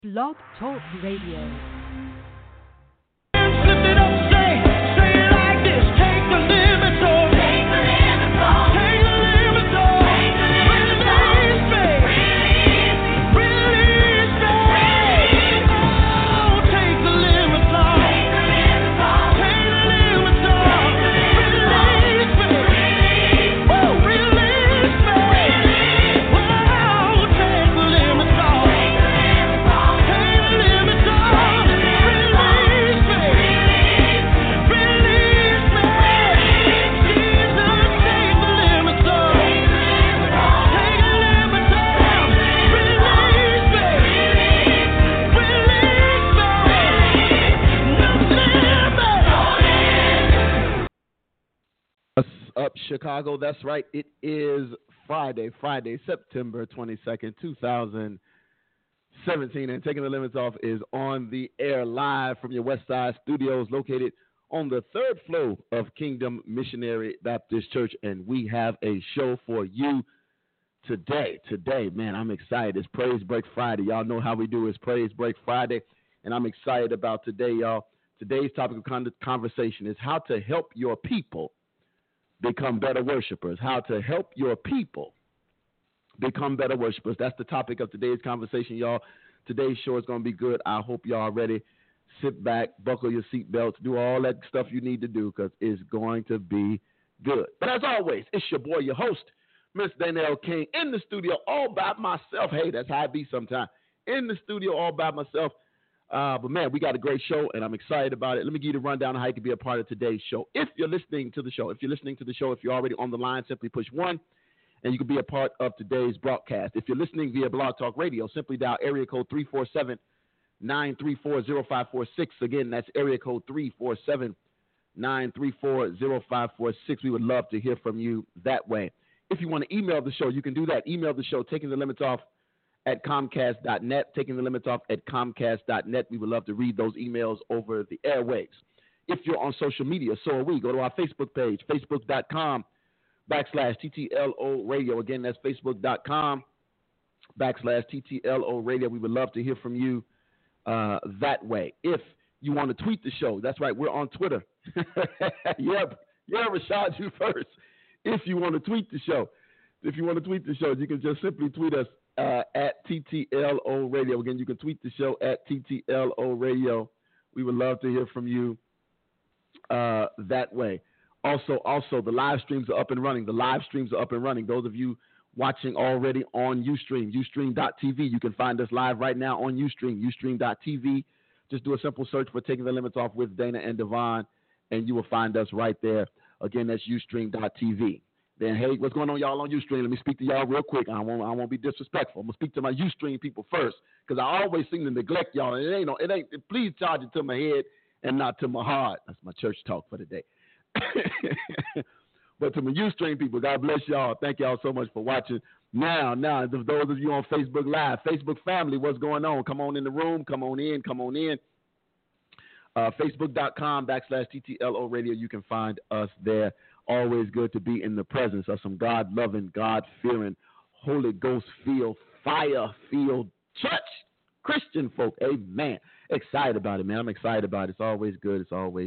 Blog Talk Radio. Up Chicago, that's right. It is Friday, September 22nd, 2017, and Taking the Limits Off is on the air live from your West Side studios located on the third floor of Kingdom Missionary Baptist Church, and we have a show for you today. Today, man, I'm excited. It's Praise Break Friday. Y'all know how we do. It's Praise Break Friday, and I'm excited about today, y'all. Today's topic of conversation is how to help your people become better worshipers, how to help your people become better worshipers. That's the topic of today's conversation, y'all. Today's show is going to be good. I hope y'all are ready. Sit back, buckle your seatbelts, do all that stuff you need to do because it's going to be good. But as always, it's your boy, your host, Miss Danielle King, in the studio all by myself. Hey, that's how I be sometimes. In the studio all by myself. But, man, we got a great show, and I'm excited about it. Let me give you the rundown of how you can be a part of today's show. If you're listening to the show, if you're already on the line, simply push 1, and you can be a part of today's broadcast. If you're listening via Blog Talk Radio, simply dial area code 347-934-0546. Again, that's area code 347-934-0546. We would love to hear from you that way. If you want to email the show, you can do that. Email the show, Taking the Limits Off at Comcast.net, Taking the Limits Off at Comcast.net. We would love to read those emails over the airwaves. If you're on social media, so are we. Go to our Facebook page, Facebook.com/TTLO Radio. Again, that's Facebook.com/TTLO Radio. We would love to hear from you that way. If you want to tweet the show, that's right, we're on Twitter. yeah, Rashad, you first. If you want to tweet the show, you can just simply tweet us at TTLO Radio. Again, you can tweet the show at TTLO Radio. We would love to hear from you that way. Also, the live streams are up and running. Those of you watching already on Ustream, ustream.tv. You can find us live right now on Ustream, ustream.tv. Just do a simple search for Taking the Limits Off with Dana and Devon, and you will find us right there. Again, that's ustream.tv. Then, hey, what's going on, y'all, on Ustream? Let me speak to y'all real quick. I won't be disrespectful. I'm going to speak to my Ustream people first because I always seem to neglect y'all. And please charge it to my head and not to my heart. That's my church talk for the day. But to my Ustream people, God bless y'all. Thank y'all so much for watching. Now, those of you on Facebook Live, Facebook family, what's going on? Come on in the room. Come on in. Facebook.com/TTLO Radio. You can find us there. Always good to be in the presence of some God-loving, God-fearing, Holy Ghost-filled, fire-filled church Christian folk. Amen. Excited about it, man. I'm excited about it. It's always good.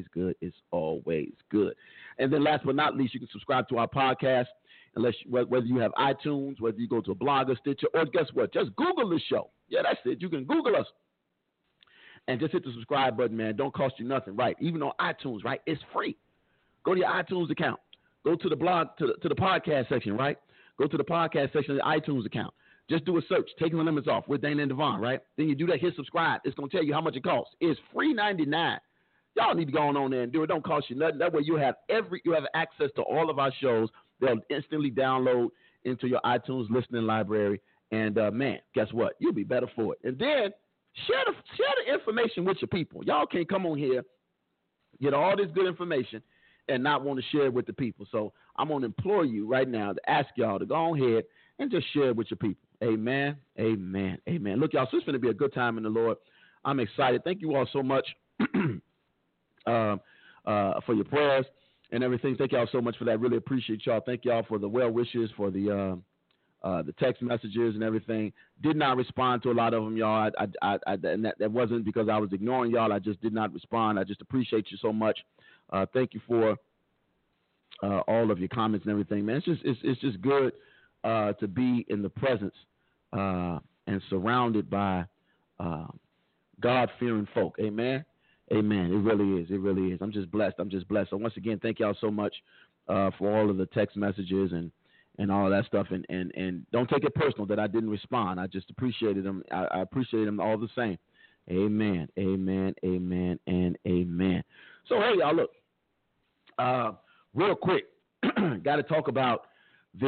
And then last but not least, you can subscribe to our podcast, whether you have iTunes, whether you go to a blog or Stitcher, or guess what? Just Google the show. Yeah, that's it. You can Google us. And just hit the subscribe button, man. Don't cost you nothing, right? Even on iTunes, right? It's free. Go to your iTunes account. Go to the blog, to the podcast section, right? Go to the podcast section of the iTunes account. Just do a search, Taking the Limits Off with Dana and Devon, right? Then you do that, hit subscribe. It's going to tell you how much it costs. It's free $99. Y'all need to go on there and do it. Don't cost you nothing. That way you have access to all of our shows. They'll instantly download into your iTunes listening library. And, man, guess what? You'll be better for it. And then share the information with your people. Y'all can't come on here, get all this good information, and not want to share it with the people. So I'm going to implore you right now to ask y'all to go ahead and just share it with your people. Amen, amen, amen. Look, y'all, so it's going to be a good time in the Lord. I'm excited. Thank you all so much for your prayers and everything. Thank y'all so much for that. Really appreciate y'all. Thank y'all for the well wishes, for the the text messages and everything. Did not respond to a lot of them, y'all. And that wasn't because I was ignoring y'all. I just did not respond. I just appreciate you so much. Thank you for all of your comments and everything, man. It's just good to be in the presence and surrounded by God-fearing folk. Amen. Amen. It really is. It really is. I'm just blessed. So once again, thank y'all so much for all of the text messages and all of that stuff. And don't take it personal that I didn't respond. I just appreciated them. I appreciate them all the same. Amen. Amen. Amen. And amen. So, hey, y'all, look, real quick, got to talk about this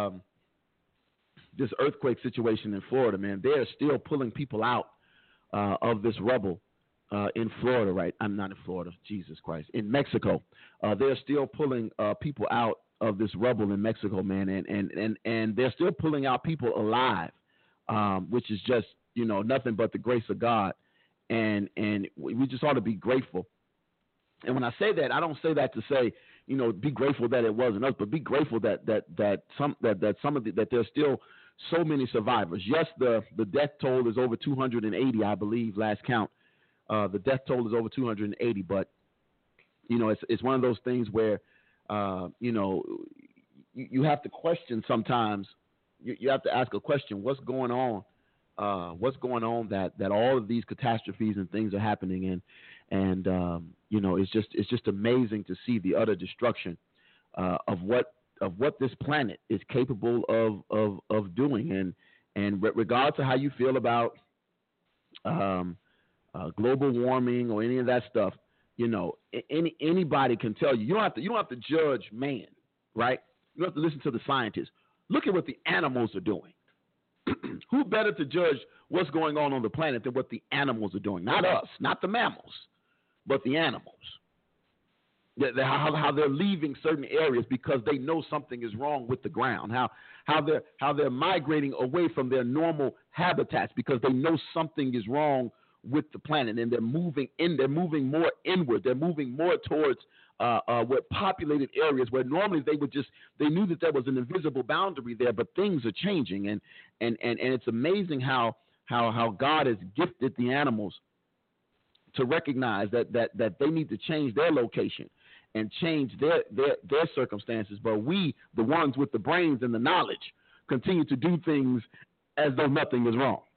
this earthquake situation in Florida, man. They are still pulling people out of this rubble in Florida, right? I'm not in Florida, Jesus Christ. In Mexico, they're still pulling people out of this rubble in Mexico, man, and they're still pulling out people alive, which is just, nothing but the grace of God, and we just ought to be grateful. And when I say that, I don't say that to say, be grateful that it wasn't us, but be grateful that there's still so many survivors. Yes, the death toll is over 280, I believe, last count. The death toll is over 280, but it's one of those things where you have to question sometimes. You have to ask a question: what's going on? What's going on that all of these catastrophes and things are happening, and it's just amazing to see the utter destruction of what this planet is capable of doing, and regardless of how you feel about global warming or any of that stuff, anybody can tell you. You don't have to judge man, right? You don't have to listen to the scientists. Look at what the animals are doing. Who better to judge what's going on the planet than what the animals are doing? Not us, not the mammals, but the animals. How they're leaving certain areas because they know something is wrong with the ground. How they're migrating away from their normal habitats because they know something is wrong with the planet, and they're moving more inward. They're moving more towards what populated areas where normally they knew that there was an invisible boundary there, but things are changing, and it's amazing how God has gifted the animals to recognize that they need to change their location and change their circumstances. But we, the ones with the brains and the knowledge, continue to do things as though nothing is wrong.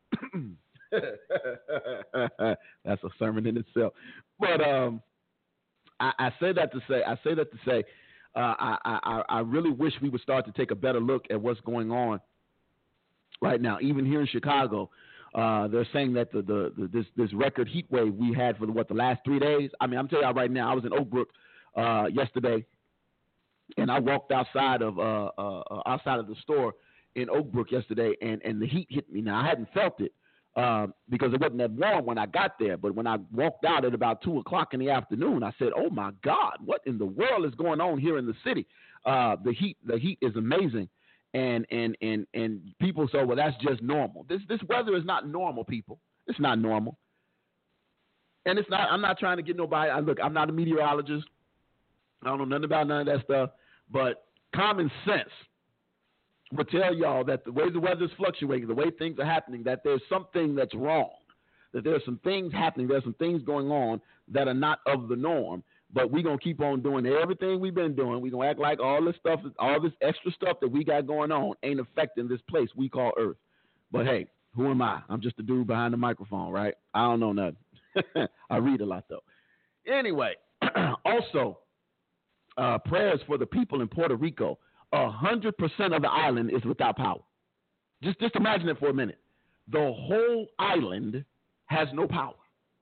That's a sermon in itself. But I say that to say I really wish we would start to take a better look at what's going on right now. Even here in Chicago, they're saying that this record heat wave we had for the last 3 days. I mean, I'm telling you right now, I was in Oak Brook yesterday, and I walked outside of the store in Oak Brook yesterday, and the heat hit me. Now, I hadn't felt it because it wasn't that warm when I got there, but when I walked out at about 2:00 in the afternoon, I said, "Oh my God, what in the world is going on here in the city?" The heat is amazing. And people say, well, that's just normal. This weather is not normal, people. It's not normal. And it's not. I'm not trying to get nobody. Look, I'm not a meteorologist. I don't know nothing about none of that stuff. But common sense would tell y'all that the way the weather is fluctuating, the way things are happening, that there's something that's wrong. That there's some things happening. There's some things going on that are not of the norm. But we're going to keep on doing everything we've been doing. We're going to act like all this stuff, all this extra stuff that we got going on ain't affecting this place we call Earth. But, hey, who am I? I'm just a dude behind the microphone, right? I don't know nothing. I read a lot, though. Anyway, also, prayers for the people in Puerto Rico. 100% of the island is without power. Just imagine it for a minute. The whole island has no power.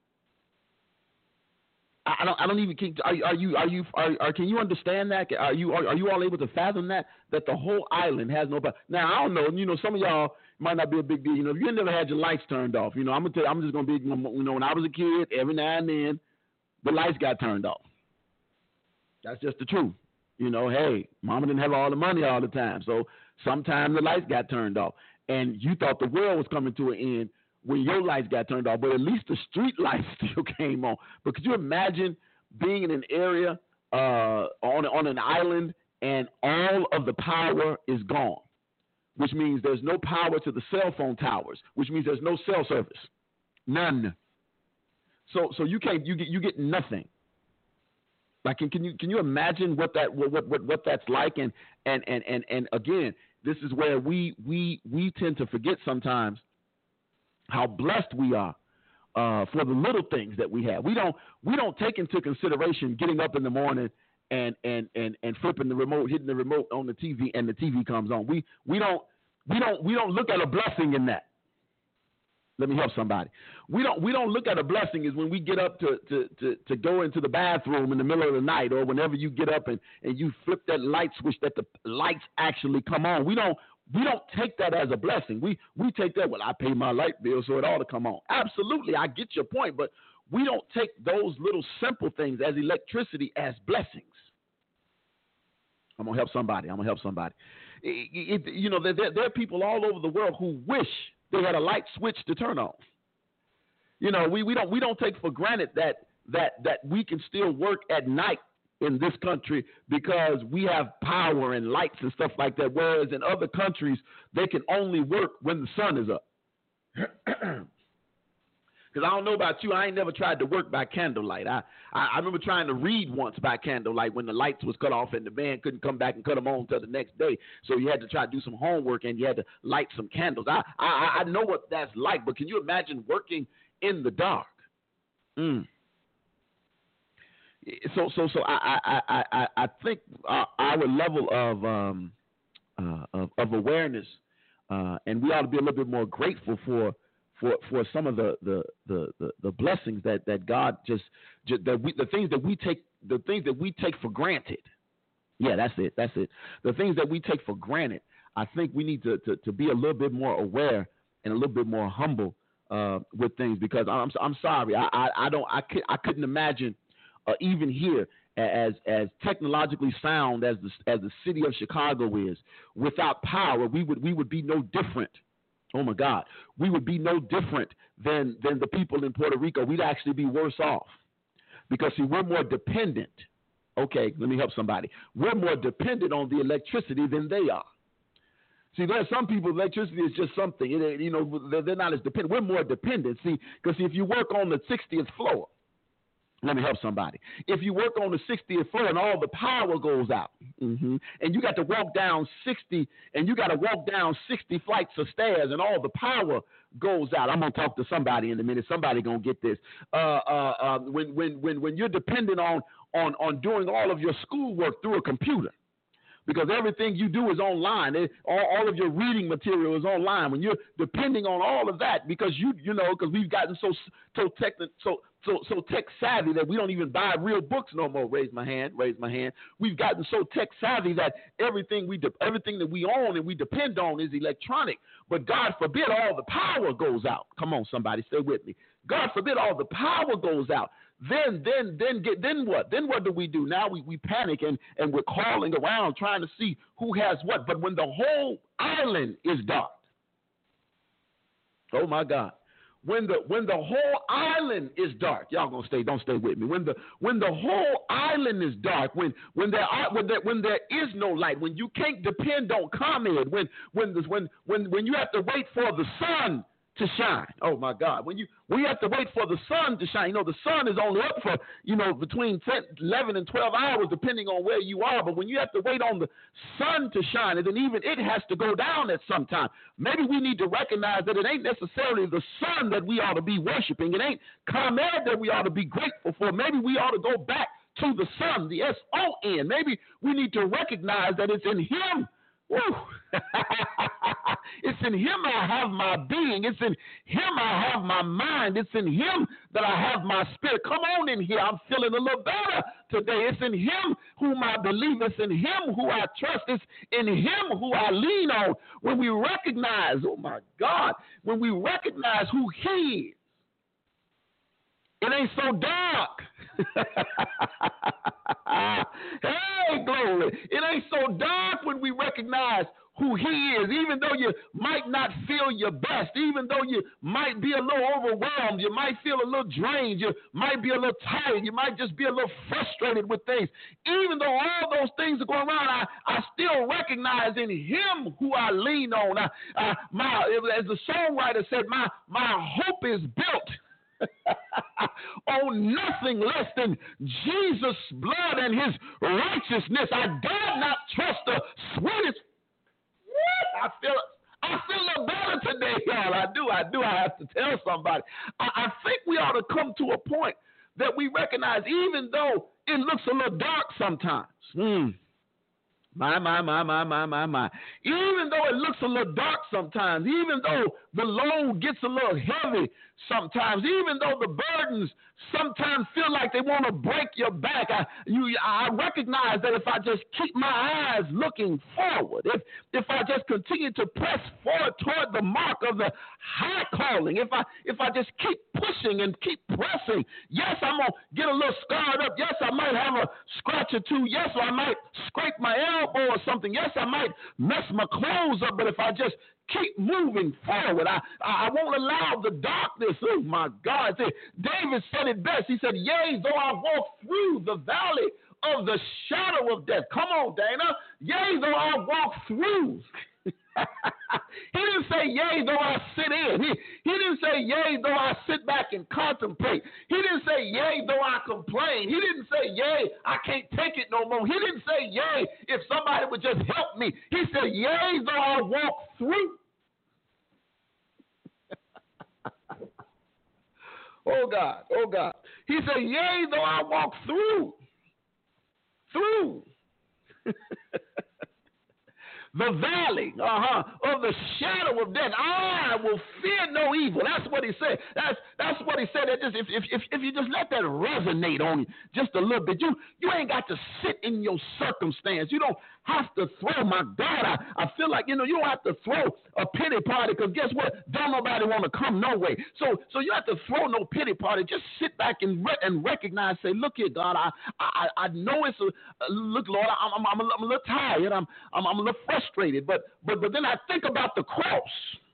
I don't even. Can you understand that? Are you all able to fathom that the whole island has no power? Now I don't know. Some of y'all might not be a big deal. If you never had your lights turned off, I'm gonna tell you. I'm just gonna be. When I was a kid, every now and then, the lights got turned off. That's just the truth. Hey, mama didn't have all the money all the time, so sometimes the lights got turned off, and you thought the world was coming to an end when your lights got turned off, but at least the street lights still came on. But could you imagine being in an area on an island and all of the power is gone? which means there's no power to the cell phone towers, which means there's no cell service, none. So you get nothing. Like, can you imagine what that's like? And again, this is where we tend to forget sometimes how blessed we are for the little things that we have. We don't take into consideration getting up in the morning and flipping the remote, hitting the remote on the TV, and the TV comes on. We don't look at a blessing in that. Let me help somebody. We don't look at a blessing as when we get up to go into the bathroom in the middle of the night, or whenever you get up and you flip that light switch that the lights actually come on. We don't take that as a blessing. We take that, well, I pay my light bill, so it ought to come on. Absolutely, I get your point, but we don't take those little simple things as electricity as blessings. I'm gonna help somebody. There are people all over the world who wish they had a light switch to turn on. We don't take for granted that we can still work at night in this country because we have power and lights and stuff like that. Whereas in other countries, they can only work when the sun is up. Because I don't know about you, I ain't never tried to work by candlelight. I remember trying to read once by candlelight when the lights was cut off and the man couldn't come back and cut them on until the next day. So you had to try to do some homework and you had to light some candles. I know what that's like, but can you imagine working in the dark? So I think our level of awareness, and we ought to be a little bit more grateful for some of the blessings that God the things that we take for granted. Yeah, that's it. The things that we take for granted. I think we need to be a little bit more aware and a little bit more humble with things, because I'm sorry, I couldn't imagine even here, as technologically sound as the city of Chicago is, without power, we would be no different. Oh my God, we would be no different than the people in Puerto Rico. We'd actually be worse off, because see, we're more dependent. Okay, let me help somebody. We're more dependent on the electricity than they are. See, there are some people, electricity is just something. They're not as dependent. We're more dependent. See, because if you work on the 60th floor, let me help somebody. If you work on the 60th floor and all the power goes out, and you got to walk down 60 flights of stairs and all the power goes out. I'm gonna talk to somebody in a minute. Somebody gonna get this. When you're dependent on doing all of your schoolwork through a computer, because everything you do is online. All of your reading material is online. When you're depending on all of that, because because we've gotten so tech savvy that we don't even buy real books no more. Raise my hand. We've gotten so tech savvy that everything that we own and we depend on is electronic. But God forbid all the power goes out. Come on, somebody, stay with me. God forbid all the power goes out. Then what? Then what do we do? Now we panic and we're calling around trying to see who has what. But when the whole island is dark, oh my God, when the whole island is dark, y'all don't stay with me. When the whole island is dark, when there is no light, when you can't depend on ComEd, when you have to wait for the sun to shine. Oh my God. When you have to wait for the sun to shine. The sun is only up for, between 11 and 12 hours, depending on where you are. But when you have to wait on the sun to shine, and then even it has to go down at some time. Maybe we need to recognize that it ain't necessarily the sun that we ought to be worshiping. It ain't ComEd that we ought to be grateful for. Maybe we ought to go back to the sun, the S-O-N. Maybe we need to recognize that it's in him. Woo. It's in him I have my being. It's in him I have my mind. It's in him that I have my spirit. Come on in here. I'm feeling a little better today. It's in him whom I believe. It's in him who I trust. It's in him who I lean on. When we recognize, oh my God, when we recognize who he is, it ain't so dark. Hey, glory. It ain't so dark when we recognize who he is, even though you might not feel your best, even though you might be a little overwhelmed, you might feel a little drained, you might be a little tired, you might just be a little frustrated with things. Even though all those things are going around, I still recognize in him who I lean on. As the songwriter said, my hope is built on nothing less than Jesus' blood and his righteousness. I dare not trust the sweetest. I feel a little better today, y'all. I do. I have to tell somebody. I think we ought to come to a point that we recognize, even though it looks a little dark sometimes. My. Even though it looks a little dark sometimes, even though the load gets a little heavy sometimes, even though the burdens sometimes feel like they want to break your back, I recognize that if I just keep my eyes looking forward, if I just continue to press forward toward the mark of the high calling, if I just keep pushing and keep pressing, yes, I'm going to get a little scarred up. Yes, I might have a scratch or two. Yes, I might scrape my elbow or something. Yes, I might mess my clothes up, but if I just keep moving forward, I won't allow the darkness. Oh, my God. David said it best. He said, yea, though I walk through the valley of the shadow of death. Come on, Dana. Yea, though I walk through. He didn't say, yea, though I sit in. He didn't say, yea, though I sit back and contemplate. He didn't say, yea, though I complain. He didn't say, yea, I can't take it no more. He didn't say, yea, if somebody would just help me. He said, yea, though I walk through. Oh, God. He said, yea, though I walk through. The valley of the shadow of death, I will fear no evil. That's what he said. That's what he said. If you just let that resonate on you just a little bit, you ain't got to sit in your circumstance. You don't have to throw. My God, I feel like you don't have to throw a pity party, because guess what? Don't nobody want to come no way. So you have to throw no pity party. Just sit back and recognize. Say, look here, God. I know it's look, Lord. I'm a little tired. I'm a little frustrated. But then I think about the cross.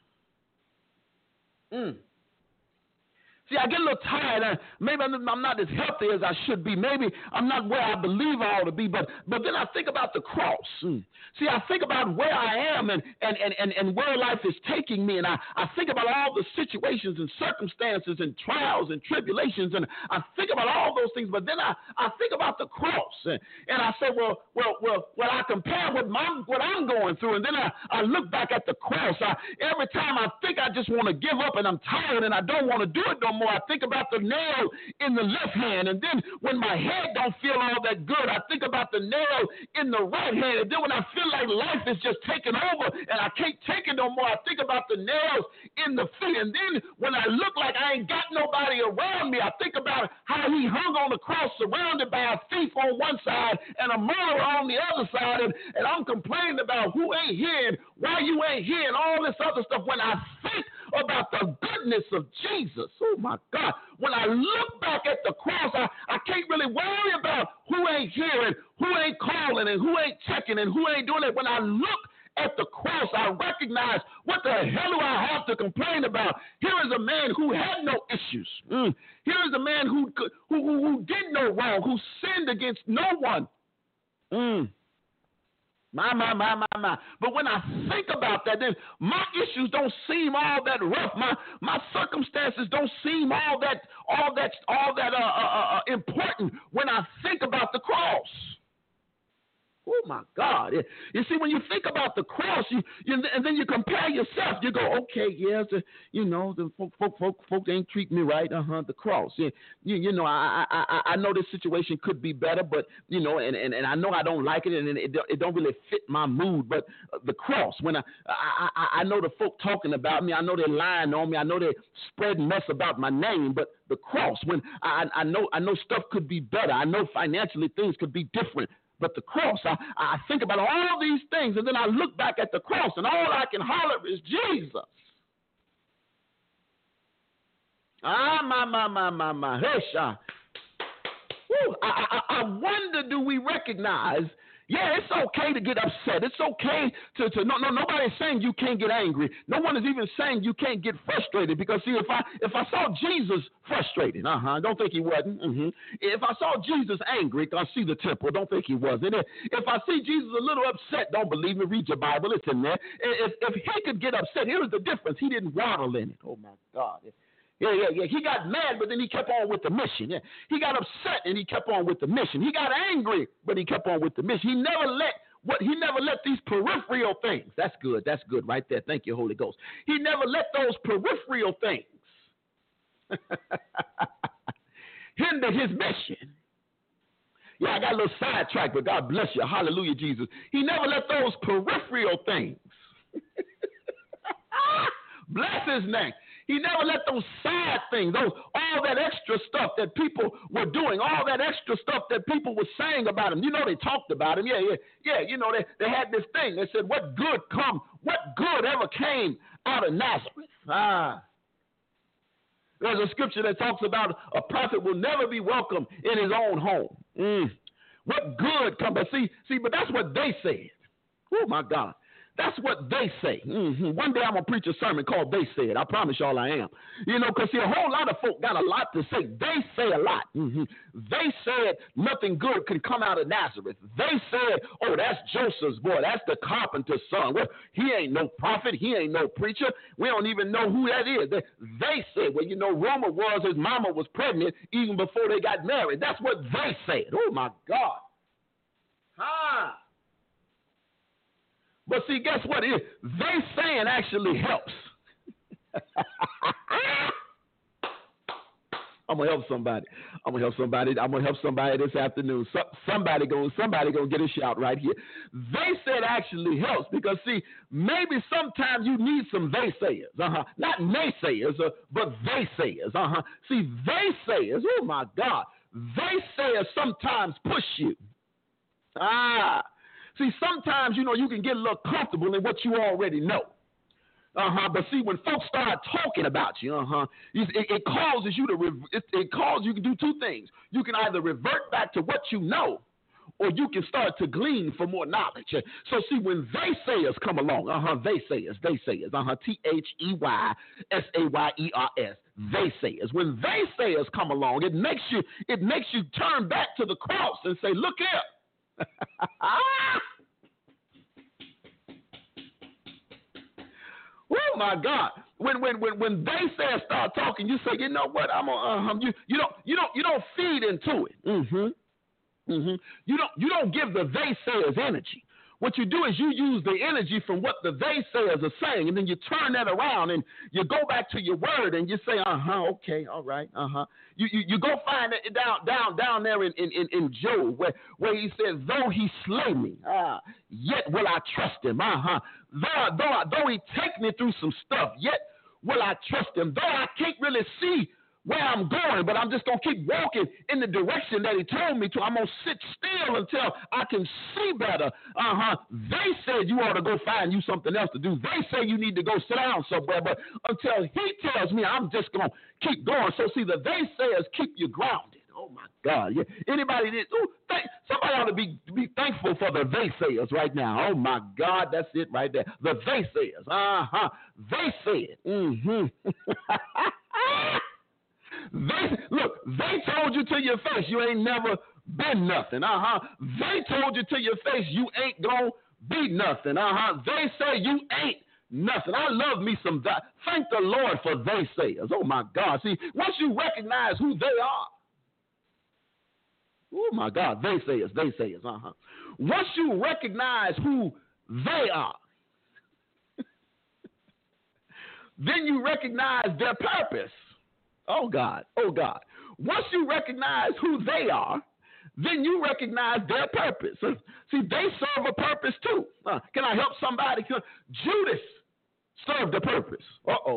See, I get a little tired. Maybe I'm not as healthy as I should be. Maybe I'm not where I believe I ought to be. But then I think about the cross. See, I think about where I am and where life is taking me. And I think about all the situations and circumstances and trials and tribulations. And I think about all those things. But then I think about the cross. And I say, well, I compare what I'm going through. And then I look back at the cross. Every time I think I just want to give up and I'm tired and I don't want to do it no more, I think about the nail in the left hand. And then when my head don't feel all that good, I think about the nail in the right hand. And then when I feel like life is just taking over and I can't take it no more, I think about the nails in the feet. And then when I look like I ain't got nobody around me, I think about how he hung on the cross surrounded by a thief on one side and a murderer on the other side. And I'm complaining about who ain't here and why you ain't here and all this other stuff. When I think about the goodness of Jesus, oh my God, when I look back at the cross, I can't really worry about who ain't here and who ain't calling and who ain't checking and who ain't doing it. When I look at the cross, I recognize, what the hell do I have to complain about? Here is a man who had no issues. Here is a man who did no wrong, who sinned against no one. My. But when I think about that, then my issues don't seem all that rough. My circumstances don't seem all that important when I think about the cross. Oh, my God. You see, when you think about the cross, you and then you compare yourself. You go, okay, yes, the folk ain't treating me right. The cross. I know this situation could be better, but, and I know I don't like it, and it don't really fit my mood. But the cross, when I know the folk talking about me, I know they're lying on me, I know they're spreading mess about my name, but the cross, when I know stuff could be better, I know financially things could be different. But the cross, I think about all these things, and then I look back at the cross, and all I can holler is Jesus. My. Hesha. I wonder, do we recognize? Yeah, it's okay to get upset. It's okay to nobody's saying you can't get angry. No one is even saying you can't get frustrated, because see, if I saw Jesus frustrated, don't think he wasn't. If I saw Jesus angry, I see the temple, don't think he wasn't. If I see Jesus a little upset, don't believe me, read your Bible, it's in there. If he could get upset, here's the difference. He didn't waddle in it. Oh my God. Yeah. He got mad, but then he kept on with the mission. Yeah. He got upset and he kept on with the mission. He got angry, but he kept on with the mission. He never let these peripheral things. That's good right there. Thank you, Holy Ghost. He never let those peripheral things hinder his mission. Yeah, I got a little sidetracked, but God bless you. Hallelujah, Jesus. He never let those peripheral things bless his name. He never let those side things, all that extra stuff that people were doing, all that extra stuff that people were saying about him. You know, they talked about him. Yeah. You know, they had this thing. They said, what good ever came out of Nazareth? There's a scripture that talks about a prophet will never be welcome in his own home. What good come? But but that's what they said. Oh, my God. That's what they say. One day I'm going to preach a sermon called They Said. I promise y'all I am. You know, because see, a whole lot of folk got a lot to say. They say a lot. They said nothing good can come out of Nazareth. They said, oh, that's Joseph's boy. That's the carpenter's son. Well, he ain't no prophet. He ain't no preacher. We don't even know who that is. They said, well, you know, rumor was his mama was pregnant even before they got married. That's what they said. Oh, my God. But see, guess what? They saying actually helps. I'm gonna help somebody. I'm gonna help somebody this afternoon. Somebody gonna get a shout right here. They said actually helps, because see, maybe sometimes you need some they sayers. Not naysayers, but they sayers. See, they sayers. Oh my God, they sayers sometimes push you. See, sometimes, you know, you can get a little comfortable in what you already know. But see, when folks start talking about you, it causes you you can do two things. You can either revert back to what you know, or you can start to glean for more knowledge. So see, when they sayers come along, they sayers, THEYSAYERS, they sayers. When they sayers come along, it makes you turn back to the cross and say, look here. Oh my God! When they say start talking, you say, you know what? I'm gonna you don't feed into it. You don't give the they sayers energy. What you do is you use the energy from what the they sayers are saying, and then you turn that around and you go back to your word and you say, okay, all right, You go find it down there in Job where he says, though he slay me, yet will I trust him. Though he take me through some stuff, yet will I trust him. Though I can't really see where I'm going, but I'm just going to keep walking in the direction that he told me to. I'm going to sit still until I can see better. They said you ought to go find you something else to do. They say you need to go sit down somewhere, but until he tells me, I'm just going to keep going. So see, the they sayers keep you grounded. Oh my God! Yeah. Anybody did? Somebody ought to be thankful for the they sayers right now. Oh my God, that's it right there. The they sayers. They said. They told you to your face you ain't never been nothing. They told you to your face you ain't gonna be nothing. They say you ain't nothing. I love me some that. Thank the Lord for they sayers. Oh my God. See, once you recognize who they are. Oh my God, they sayers. Once you recognize who they are, then you recognize their purpose. Oh God. Once you recognize who they are, then you recognize their purpose. See, they serve a purpose too. Can I help somebody? Judas served a purpose.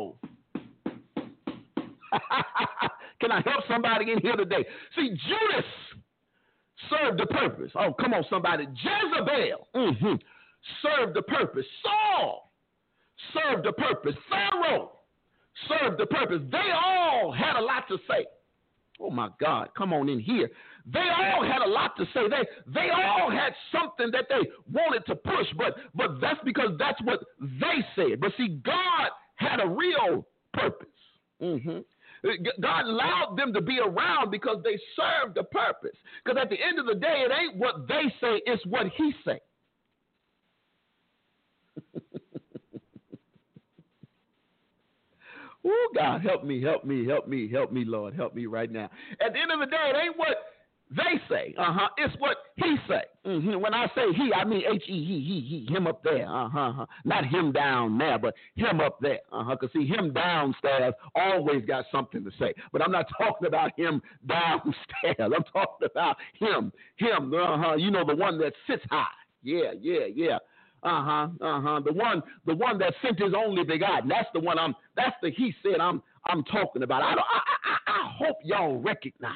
Can I help somebody in here today? See, Judas served a purpose. Oh, come on, somebody. Jezebel served a purpose. Saul served a purpose. Pharaoh served the purpose. They all had a lot to say. Oh, my God. Come on in here. They all had a lot to say. They all had something that they wanted to push, but that's because that's what they said. But see, God had a real purpose. God allowed them to be around because they served a purpose. Because at the end of the day, it ain't what they say, it's what he say. Oh, God, help me, Lord. Help me right now. At the end of the day, it ain't what they say. It's what he say. When I say he, I mean he, him up there. Not him down there, but him up there. Because see, him downstairs always got something to say. But I'm not talking about him downstairs. I'm talking about him. You know, the one that sits high. Yeah. The one that sent his only begotten. That's the one that's the he said I'm talking about. I hope y'all recognize.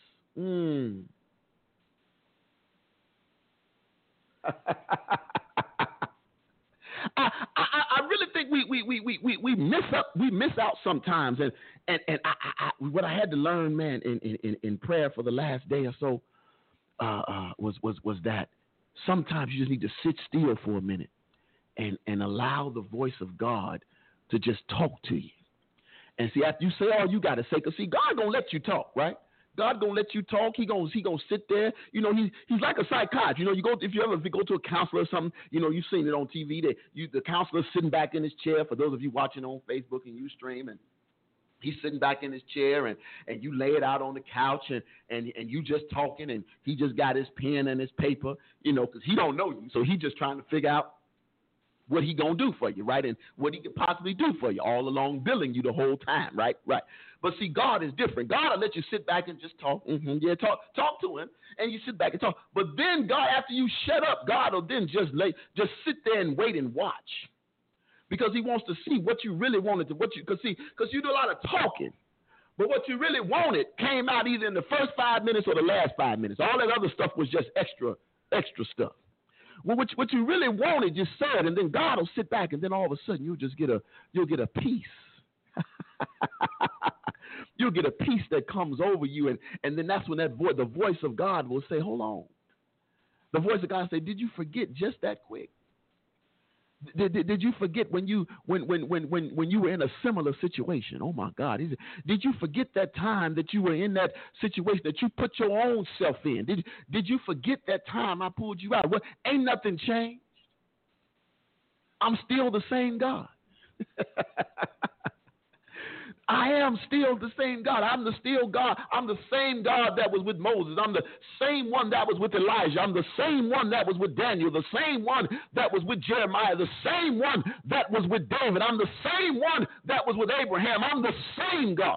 I really think we miss out sometimes, and what I had to learn, man, in prayer for the last day or so, was that sometimes you just need to sit still for a minute and allow the voice of God to just talk to you. And see, after you say all you got to say, because see, God gonna let you talk, right? God gonna let you talk. He gonna sit there. You know, he's like a psychiatrist. You know, if you ever go to a counselor or something, you know, you've seen it on TV. The counselor's sitting back in his chair. For those of you watching on Facebook and Ustream, and he's sitting back in his chair, and you lay it out on the couch, and you just talking, and he just got his pen and his paper, you know, because he don't know you, so he just trying to figure out what he gonna do for you, right? And what he could possibly do for you, all along billing you the whole time, right? But see, God is different. God will let you sit back and just talk. Talk to him, and you sit back and talk. But then God, after you shut up, God will then just sit there and wait and watch, because he wants to see what you really wanted to, because you do a lot of talking, but what you really wanted came out either in the first 5 minutes or the last 5 minutes. All that other stuff was just extra stuff. Well, what you really wanted, you said, and then God will sit back, and then all of a sudden you'll get a peace. You'll get a peace that comes over you, and then that's when the voice of God will say, hold on. The voice of God will say, did you forget just that quick? Did you forget when you were in a similar situation? Oh my God! Did you forget that time that you were in that situation that you put your own self in? Did you forget that time I pulled you out? Well, ain't nothing changed. I'm still the same God. I am still the same God. I'm the still God. I'm the same God that was with Moses. I'm the same one that was with Elijah. I'm the same one that was with Daniel. The same one that was with Jeremiah. The same one that was with David. I'm the same one that was with Abraham. I'm the same God.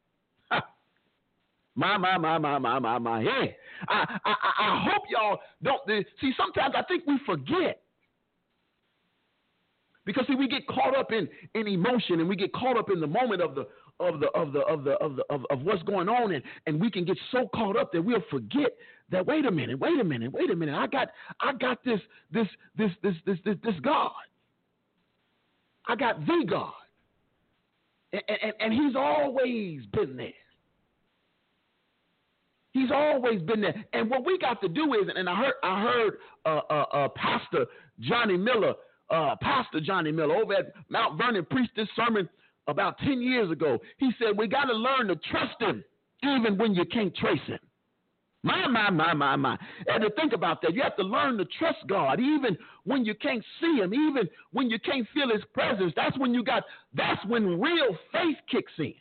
My. Hey, I hope y'all don't see. Sometimes I think we forget. Because see, we get caught up in emotion, and we get caught up in the moment of what's going on, and we can get so caught up that we'll forget that. Wait a minute. I got this God. I got the God, and He's always been there. He's always been there. And what we got to do is, and I heard Pastor Johnny Miller over at Mount Vernon preached this sermon about 10 years ago. He said, we got to learn to trust him even when you can't trace him. My. And to think about that, you have to learn to trust God even when you can't see him, even when you can't feel his presence. That's when real faith kicks in.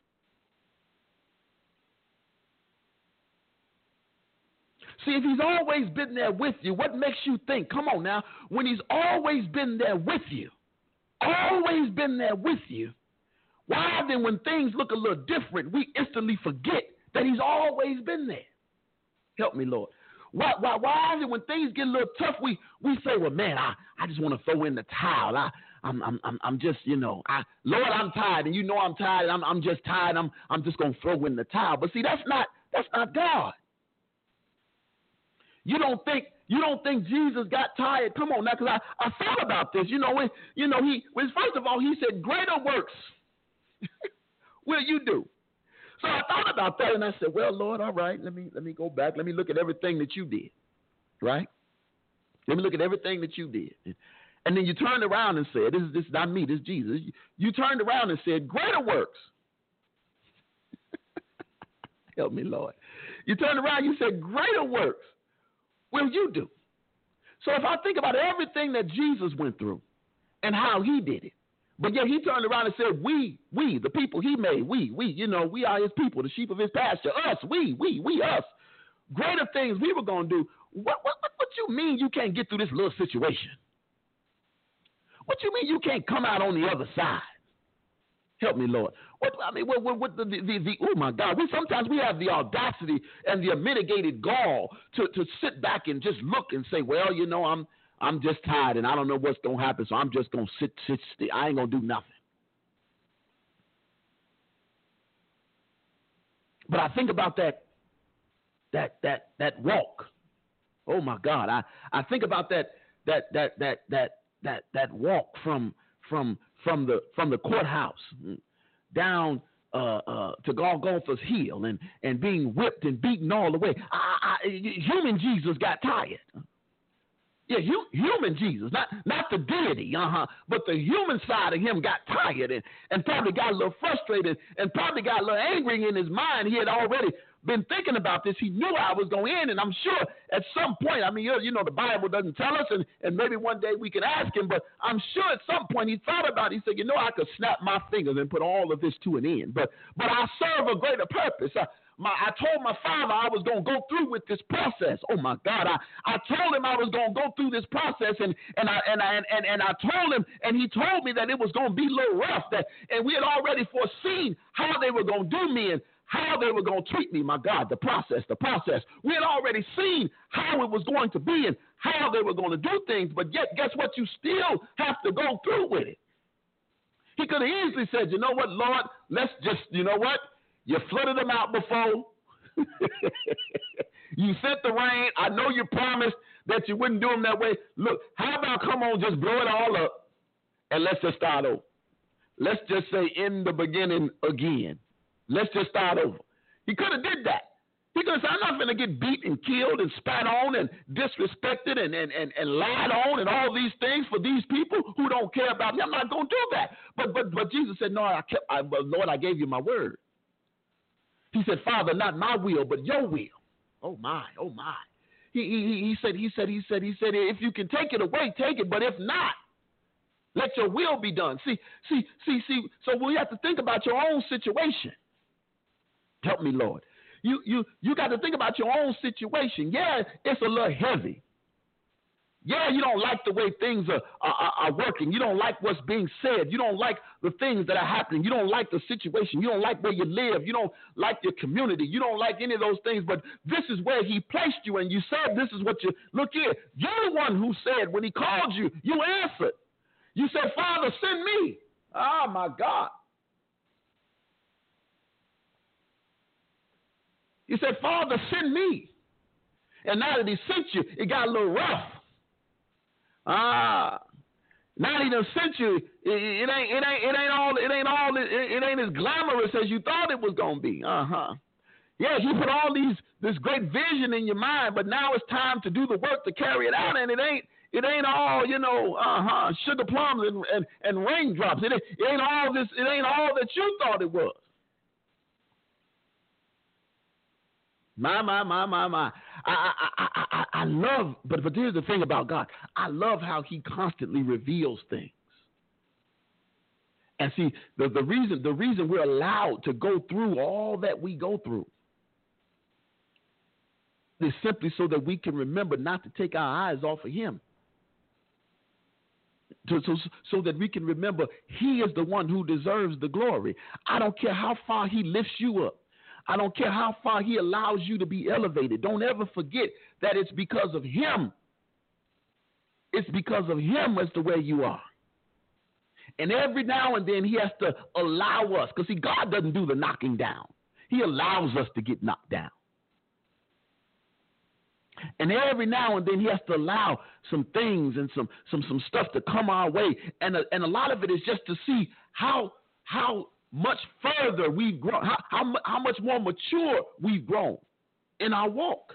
See, if he's always been there with you, what makes you think? Come on now. When he's always been there with you, why then when things look a little different, we instantly forget that he's always been there? Help me, Lord. Why is it when things get a little tough, we say, well, man, I just want to throw in the towel. I'm just, Lord, I'm tired, and you know I'm tired. I'm just tired. I'm just going to throw in the towel. But see, that's not God. You don't think Jesus got tired? Come on now, because I thought about this. He first of all, he said, greater works will you do. So I thought I thought and I said, well, Lord, all right, let me go back. Let me look at everything that you did, right? Let me look at everything that you did. And then you turned around and said, this is not me, this is Jesus. You turned around and said, greater works. Help me, Lord. You turned around, you said, greater works will you do. So if I think about everything that Jesus went through and how he did it, but yet he turned around and said, we, the people he made, we are his people, the sheep of his pasture, us, we, us. Greater things we were going to do. What you mean you can't get through this little situation? What you mean you can't come out on the other side? Help me, Lord. Oh my God. Sometimes we have the audacity and the unmitigated gall to sit back and just look and say, well, I'm just tired and I don't know what's going to happen, so I'm just going to sit still. I ain't going to do nothing. But I think about that walk. Oh my God. I think about that walk from the courthouse down to Golgotha's hill and being whipped and beaten all the way. Human Jesus got tired. Yeah, human Jesus, not the deity, but the human side of him got tired and probably got a little frustrated and probably got a little angry in his mind. He had already been thinking about this. He knew I was going to end, and I'm sure at some point, the Bible doesn't tell us, and maybe one day we can ask him, but I'm sure at some point he thought about it. He said, I could snap my fingers and put all of this to an end, but I serve a greater purpose. I told my father I was going to go through with this process. Oh my God! I told him I was going to go through this process, and I told him, and he told me that it was going to be a little rough. And we had already foreseen how they were going to do me and how they were going to treat me. My God, the process. We had already seen how it was going to be and how they were going to do things. But yet, guess what? You still have to go through with it. He could have easily said, you know what, Lord? Let's just, you flooded them out before. You sent the rain. I know you promised that you wouldn't do them that way. Look, how about come on, just blow it all up, and let's just start over. Let's just say in the beginning again. Let's just start over. He could have did that. He could have said, I'm not going to get beat and killed and spat on and disrespected and lied on and all these things for these people who don't care about me. I'm not going to do that. But Jesus said, no, Lord, I gave you my word. He said, Father, not my will, but your will. Oh my. He said, if you can take it away, take it. But if not, let your will be done. See. So we have to think about your own situation. Help me, Lord. You got to think about your own situation. Yeah, it's a little heavy. Yeah, you don't like the way things are working. You don't like what's being said. You don't like the things that are happening. You don't like the situation. You don't like where you live. You don't like your community. You don't like any of those things. But this is where he placed you, and you said this is what you – look here. You're the one who said when he called you, you answered. You said, Father, send me. Oh, my God. You said, Father, send me. And now that he sent you, it got a little rough. Now that he done sent you, it ain't as glamorous as you thought it was gonna be. Yeah, he put all this great vision in your mind, but now it's time to do the work to carry it out, and it ain't all sugar plums and raindrops. It ain't all this. It ain't all that you thought it was. My. I love, but here's the thing about God. I love how he constantly reveals things. And see, the reason we're allowed to go through all that we go through is simply so that we can remember not to take our eyes off of him. So that we can remember he is the one who deserves the glory. I don't care how far he lifts you up. I don't care how far he allows you to be elevated. Don't ever forget that it's because of him. It's because of him as to where you are. And every now and then he has to allow us, because see, God doesn't do the knocking down. He allows us to get knocked down. And every now and then he has to allow some things and some stuff to come our way. And a lot of it is just to see how much further we've grown, how much more mature we've grown in our walk.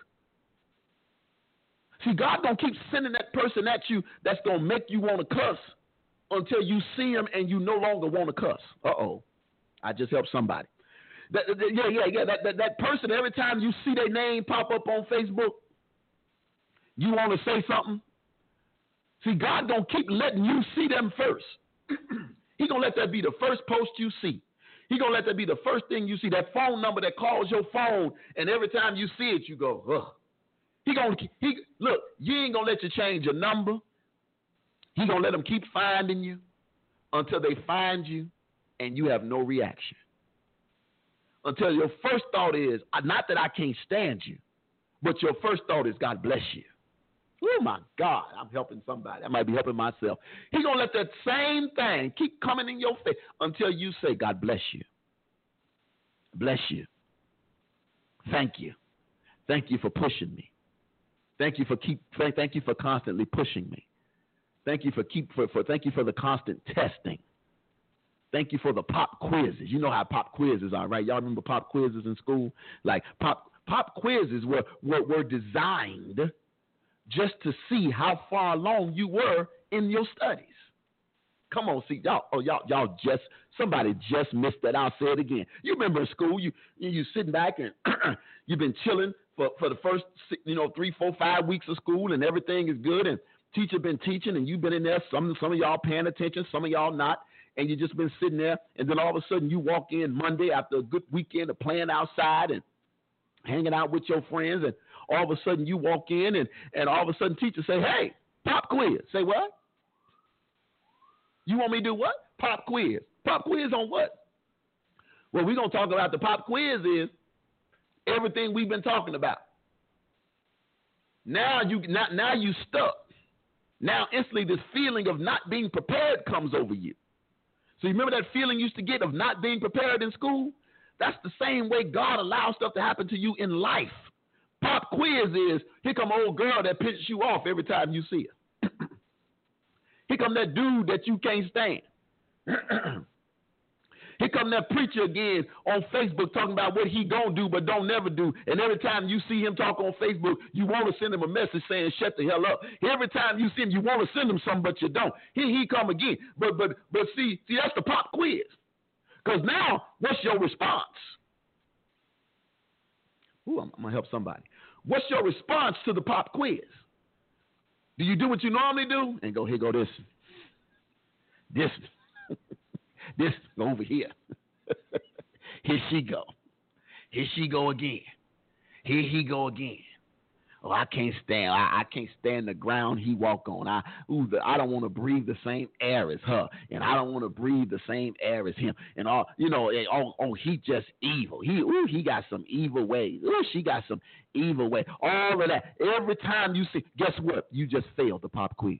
See, God don't keep sending that person at you that's going to make you want to cuss until you see him and you no longer want to cuss. Uh-oh. I just helped somebody. That person, every time you see their name pop up on Facebook, you want to say something. See, God don't keep letting you see them first. He going to let that be the first post you see. He going to let that be the first thing you see, that phone number that calls your phone, and every time you see it, you go, ugh. Look, you ain't going to let you change your number. He going to let them keep finding you until they find you and you have no reaction. Until your first thought is, not that I can't stand you, but your first thought is, God bless you. Oh, my God, I'm helping somebody. I might be helping myself. He's going to let that same thing keep coming in your face until you say, God bless you. Bless you. Thank you. Thank you for pushing me. Thank you for constantly pushing me. Thank you for the constant testing. Thank you for the pop quizzes. You know how pop quizzes are, right? Y'all remember pop quizzes in school? Like pop quizzes were designed just to see how far along you were in your studies. Come on, see y'all somebody just missed that. I'll say it again. You remember in school, you sitting back and you've been chilling for the first 3, 4, 5 weeks of school, and everything is good, and teacher been teaching, and you've been in there. Some of y'all paying attention, some of y'all not, and you just been sitting there, and then all of a sudden you walk in Monday after a good weekend of playing outside and hanging out with your friends, and all of a sudden you walk in, and all of a sudden teacher say, hey, pop quiz. Say what? You want me to do what? Pop quiz. Pop quiz on what? Well, we're going to talk about the pop quiz is everything we've been talking about. Now you stuck. Now instantly this feeling of not being prepared comes over you. So you remember that feeling you used to get of not being prepared in school? That's the same way God allows stuff to happen to you in life. Pop quiz is, here come an old girl that pisses you off every time you see her. Here come that dude that you can't stand. Here come that preacher again on Facebook talking about what he gonna do but don't never do. And every time you see him talk on Facebook, you want to send him a message saying, shut the hell up. Every time you see him, you want to send him something, but you don't. Here he come again. But see, that's the pop quiz. Because now, what's your response? Ooh, I'm going to help somebody. What's your response to the pop quiz? Do you do what you normally do? And go, here go this. This over here. Here she go. Here she go again. Here he go again. Oh, I can't stand the ground he walk on. I don't want to breathe the same air as her, and I don't want to breathe the same air as him. And all, he just evil. He got some evil ways. Ooh, she got some evil ways. All of that. Every time you see, guess what? You just failed the pop quiz.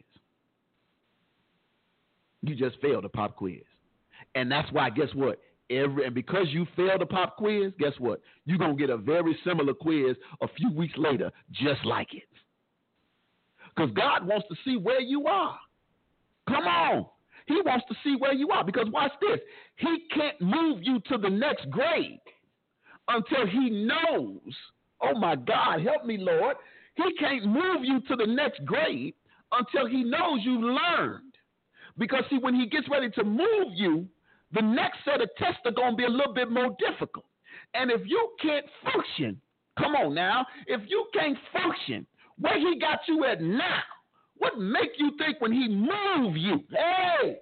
You just failed the pop quiz. And that's why, guess what? And because you failed the pop quiz, guess what? You're going to get a very similar quiz a few weeks later, just like it. Because God wants to see where you are. Come on. He wants to see where you are. Because watch this. He can't move you to the next grade until he knows. Oh, my God, help me, Lord. He can't move you to the next grade until he knows you've learned. Because, see, when he gets ready to move you, the next set of tests are going to be a little bit more difficult. And if you can't function, come on now, if you can't function where he got you at now, what make you think when he move you, hey,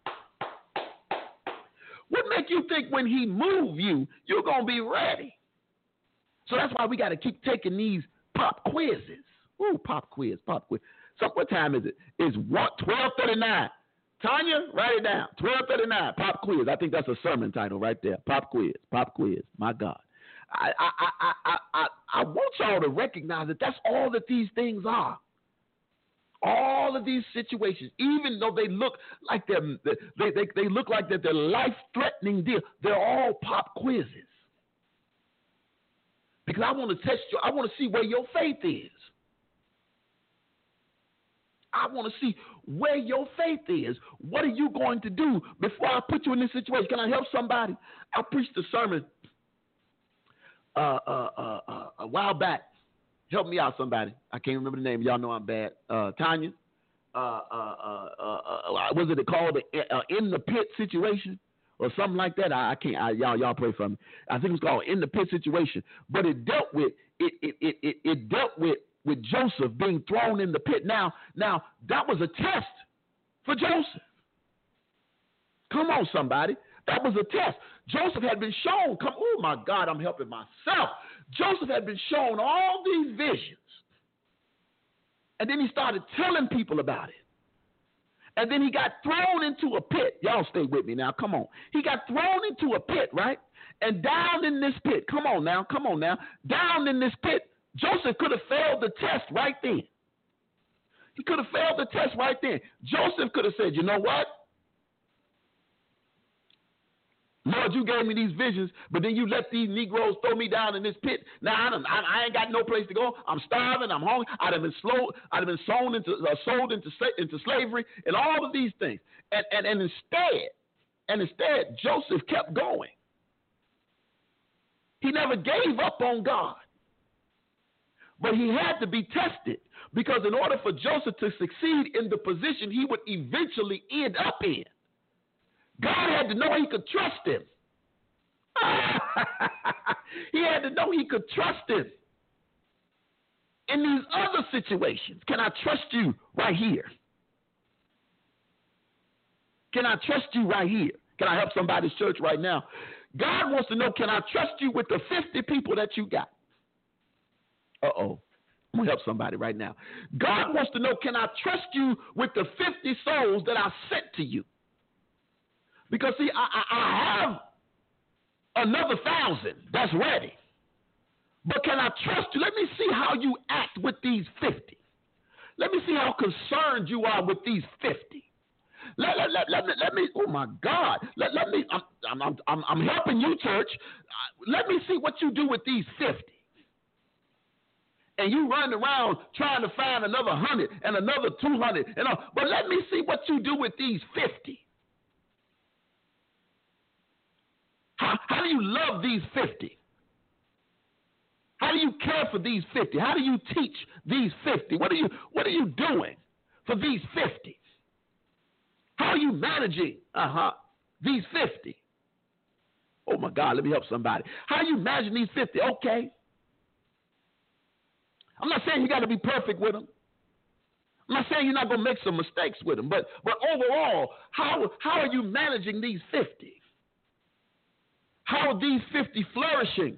what make you think when he move you, you're going to be ready? So that's why we got to keep taking these pop quizzes. Ooh, pop quiz. So what time is it? It's 12:39. Tanya, write it down. 12:39, pop quiz. I think that's a sermon title right there. Pop quiz. My God. I want y'all to recognize that that's all that these things are. All of these situations, even though they look like they look like they're life-threatening deal, they're all pop quizzes. Because I want to test you. I want to see where your faith is. I want to see where your faith is. What are you going to do before I put you in this situation? Can I help somebody? I preached a sermon a while back. Help me out, somebody. I can't remember the name. Y'all know I'm bad. Tanya. Was it called In the Pit situation or something like that? I can't. Y'all pray for me. I think it was called In the Pit situation. But it dealt with it dealt with Joseph being thrown in the pit. Now that was a test for Joseph. Come on, somebody. That was a test. Joseph had been shown. Oh my God, I'm helping myself. Joseph had been shown all these visions. And then he started telling people about it. And then he got thrown into a pit. Y'all stay with me now. Come on. He got thrown into a pit, right? And down in this pit. Come on now. Down in this pit, Joseph could have failed the test right then. He could have failed the test right then. Joseph could have said, you know what? Lord, you gave me these visions, but then you let these Negroes throw me down in this pit. Now I ain't got no place to go. I'm starving. I'm hungry. I'd have been sold into slavery and all of these things. And instead, Joseph kept going. He never gave up on God, but he had to be tested, because in order for Joseph to succeed in the position he would eventually end up in, God had to know he could trust him. He had to know he could trust him in these other situations. Can I trust you right here? Can I trust you right here? Can I help somebody's church right now? God wants to know, can I trust you with the 50 people that you got? Uh-oh. I'm going to help somebody right now. God wants to know, can I trust you with the 50 souls that I sent to you? Because, see, I have another 1,000 that's ready. But can I trust you? Let me see how you act with these 50. Let me see how concerned you are with these 50. Let me, oh, my God. Let me, I'm helping you, church. Let me see what you do with these 50. And you running around trying to find another 100 and another 200. But let me see what you do with these 50. How do you love these 50? How do you care for these 50? How do you teach these 50? What are you doing for these 50? How are you managing these 50? Oh my God, let me help somebody. How are you managing these 50? Okay. I'm not saying you got to be perfect with them. I'm not saying you're not going to make some mistakes with them, but overall, how are you managing these 50? How are these 50 flourishing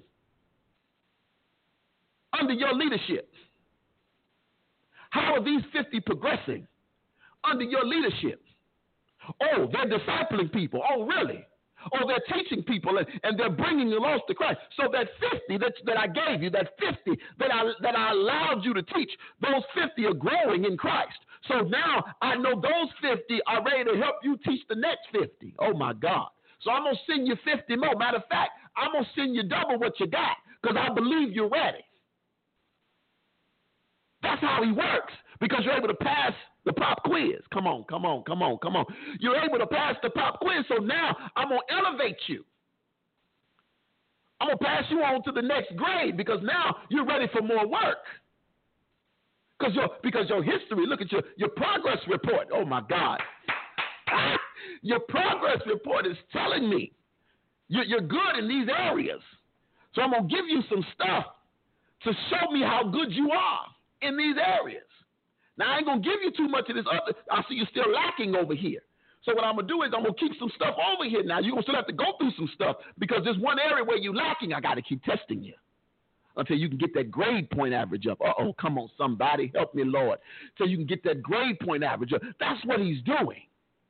under your leadership? How are these 50 progressing under your leadership? Oh, they're discipling people. Oh, really? Oh, they're teaching people and they're bringing the lost to Christ. So that 50 that I gave you, that 50 that I allowed you to teach, those 50 are growing in Christ. So now I know those 50 are ready to help you teach the next 50. Oh, my God. So I'm going to send you 50 more. Matter of fact, I'm going to send you double what you got, because I believe you're ready. That's how he works, because you're able to pass the pop quiz. Come on. You're able to pass the pop quiz, so now I'm going to elevate you. I'm going to pass you on to the next grade, because now you're ready for more work. Because your history, look at your progress report. Oh, my God. Your progress report is telling me you're good in these areas. So I'm going to give you some stuff to show me how good you are in these areas. Now, I ain't going to give you too much of this other. I see you're still lacking over here. So what I'm going to do is I'm going to keep some stuff over here. Now, you're going to still have to go through some stuff, because there's one area where you're lacking. I got to keep testing you until you can get that grade point average up. Uh-oh, come on, somebody. Help me, Lord. Till you can get that grade point average up. That's what he's doing.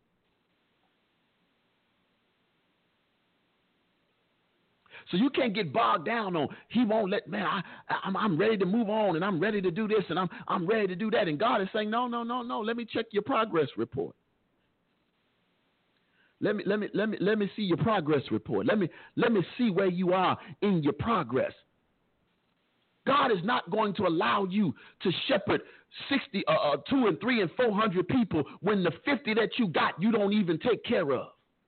So you can't get bogged down on, he won't let, man, I'm ready to move on, and I'm ready to do this, and I'm ready to do that. And God is saying, no. Let me check your progress report. Let me see your progress report. Let me see where you are in your progress. God is not going to allow you to shepherd 60, 200 and 300 and 400 people when the 50 that you got, you don't even take care of.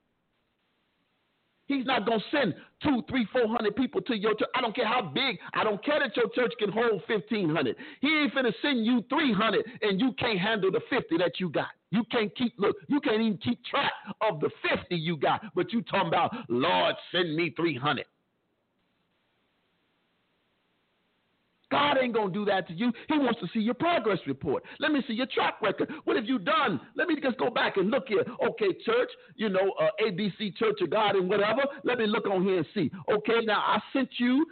He's not going to send 200, 300, 400 people to your church. I don't care how big. I don't care that your church can hold 1,500. He ain't finna send you 300 and you can't handle the 50 that you got. You can't even keep track of the 50 you got, but you talking about, Lord, send me 300. God ain't going to do that to you. He wants to see your progress report. Let me see your track record. What have you done? Let me just go back and look here. Okay, church, ABC Church of God and whatever. Let me look on here and see. Okay, now I sent you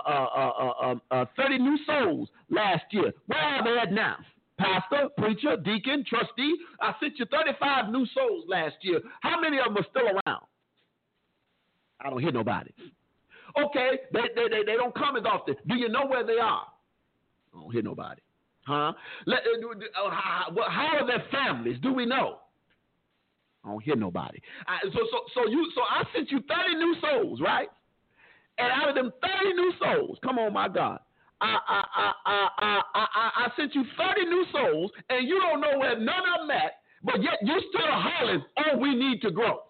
30 new souls last year. Where are they at now? Pastor, preacher, deacon, trustee. I sent you 35 new souls last year. How many of them are still around? I don't hear nobody. Okay, they don't come as often. Do you know where they are? I don't hear nobody. Huh? How are their families? Do we know? I don't hear nobody. So I sent you 30 new souls, right? And out of them 30 new souls, come on, my God, I sent you 30 new souls, and you don't know where none of them at, but yet you still hollering, oh, we need to grow.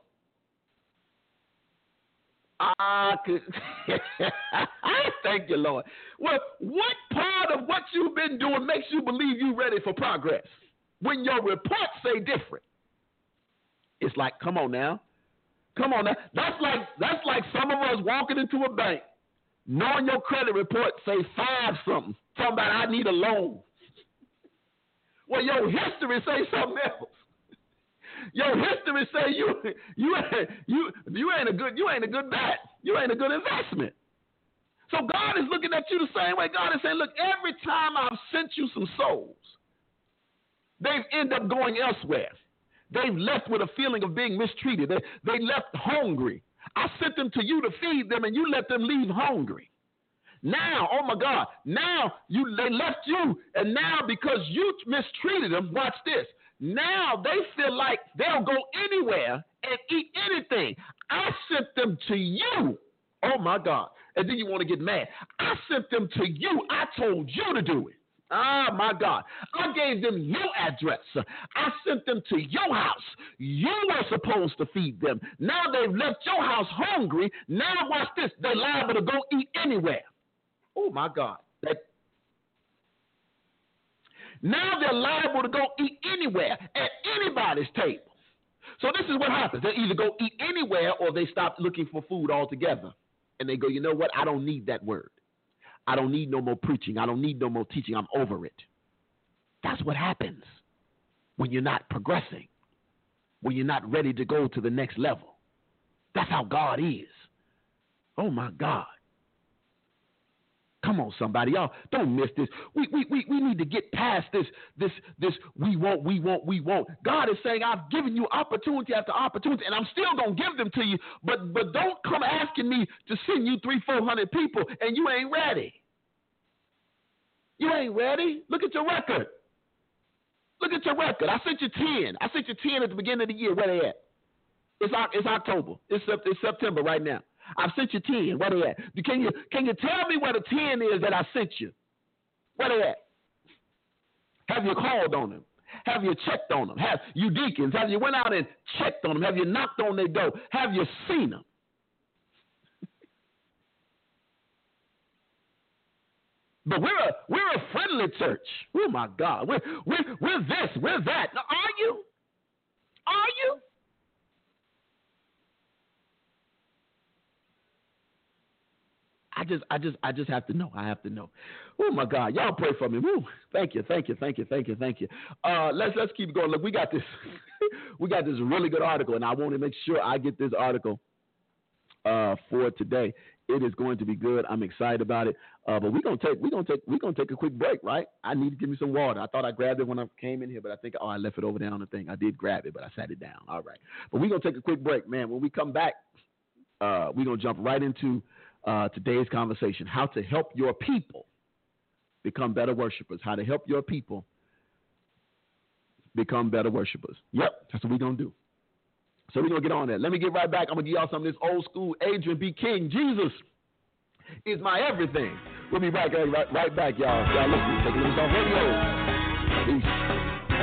Thank you, Lord. Well, what part of what you've been doing makes you believe you're ready for progress when your reports say different? It's like, come on now. That's like some of us walking into a bank, knowing your credit report say 5 something, talking about I need a loan. Well, your history say something else. Your history say you ain't a good bet. You ain't a good investment. So God is looking at you the same way. God is saying, look, every time I've sent you some souls, they've ended up going elsewhere. They've left with a feeling of being mistreated. They left hungry. I sent them to you to feed them, and you let them leave hungry. Now, oh my God, now they left you, and now because you mistreated them, watch this. Now they feel like they'll go anywhere and eat anything. I sent them to you. Oh, my God. And then you want to get mad. I sent them to you. I told you to do it. Oh, my God. I gave them your address. I sent them to your house. You were supposed to feed them. Now they've left your house hungry. Now watch this. They're liable to go eat anywhere. Oh, my God. Now they're liable to go eat anywhere at anybody's table. So this is what happens. They either go eat anywhere or they stop looking for food altogether. And they go, you know what? I don't need that word. I don't need no more preaching. I don't need no more teaching. I'm over it. That's what happens when you're not progressing, when you're not ready to go to the next level. That's how God is. Oh, my God. Come on, somebody. Y'all don't miss this. We need to get past this we won't. God is saying, I've given you opportunity after opportunity, and I'm still going to give them to you, but don't come asking me to send you 300-400 people, and you ain't ready. You ain't ready? Look at your record. Look at your record. I sent you 10. I sent you 10 at the beginning of the year. Where they at? It's October. It's September right now. I've sent you 10. Where they at? Can you tell me where the 10 is that I sent you? Where they at? Have you called on them? Have you checked on them? Have you deacons? Have you went out and checked on them? Have you knocked on their door? Have you seen them? But we're a friendly church. Oh my God. We're this, we're that. Now, are you? Are you? I just have to know. I have to know. Oh my God, y'all pray for me. Woo. Thank you. Let's keep going. Look, we got this. We got this really good article, and I want to make sure I get this article for today. It is going to be good. I'm excited about it. But we're gonna take a quick break, right? I need to give me some water. I thought I grabbed it when I came in here, but I think I left it over there on the thing. I did grab it, but I sat it down. All right. But we're gonna take a quick break, man. When we come back, we're gonna jump right into today's conversation: how to help your people become better worshipers. How to help your people become better worshipers. Yep, that's what we're gonna do. So we're going to get on that. Let me get right back. I'm going to give y'all some of this old school Adrian B. King. Jesus is my everything. We'll be right back, y'all. Y'all listen. Take a look on radio. Peace.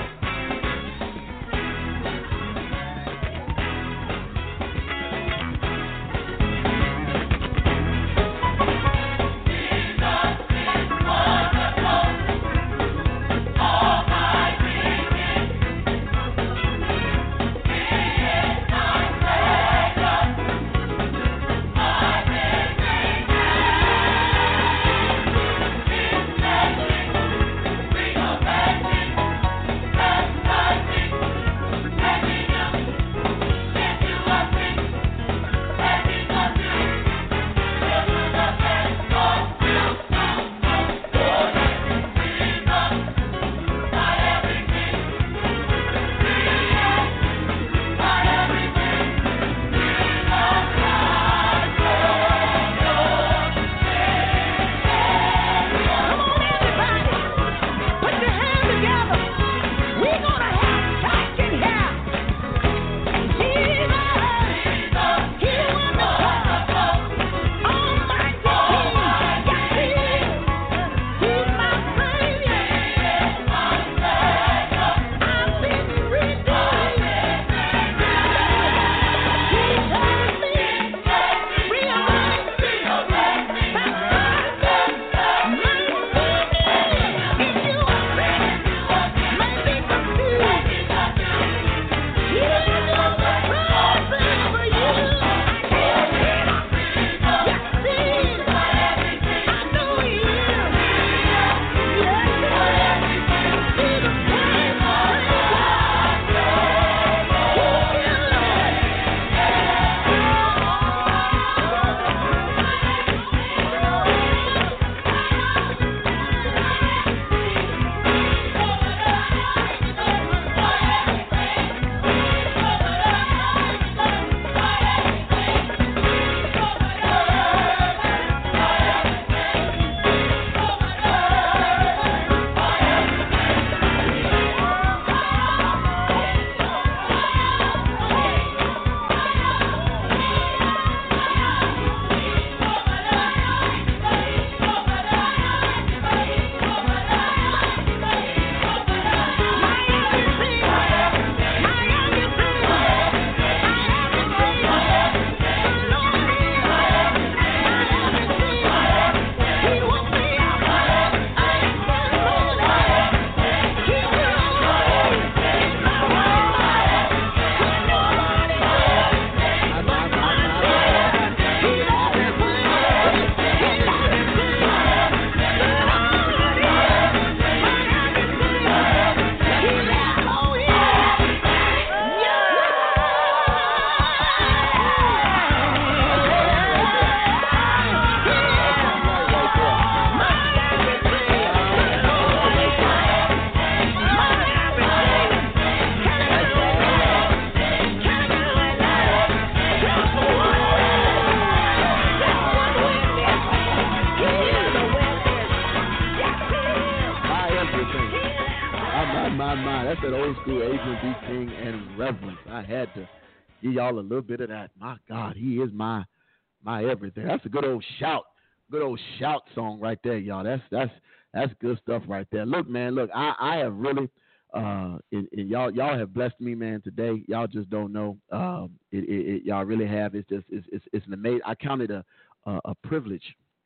That's that old school Adrian B. King and Reverence. I had to give y'all a little bit of that. My God, he is my everything. That's a good old shout song right there, y'all. That's good stuff right there. Look, man, I have really and y'all have blessed me, man, today. Y'all just don't know. Y'all really have. It's an amazing. I count it a privilege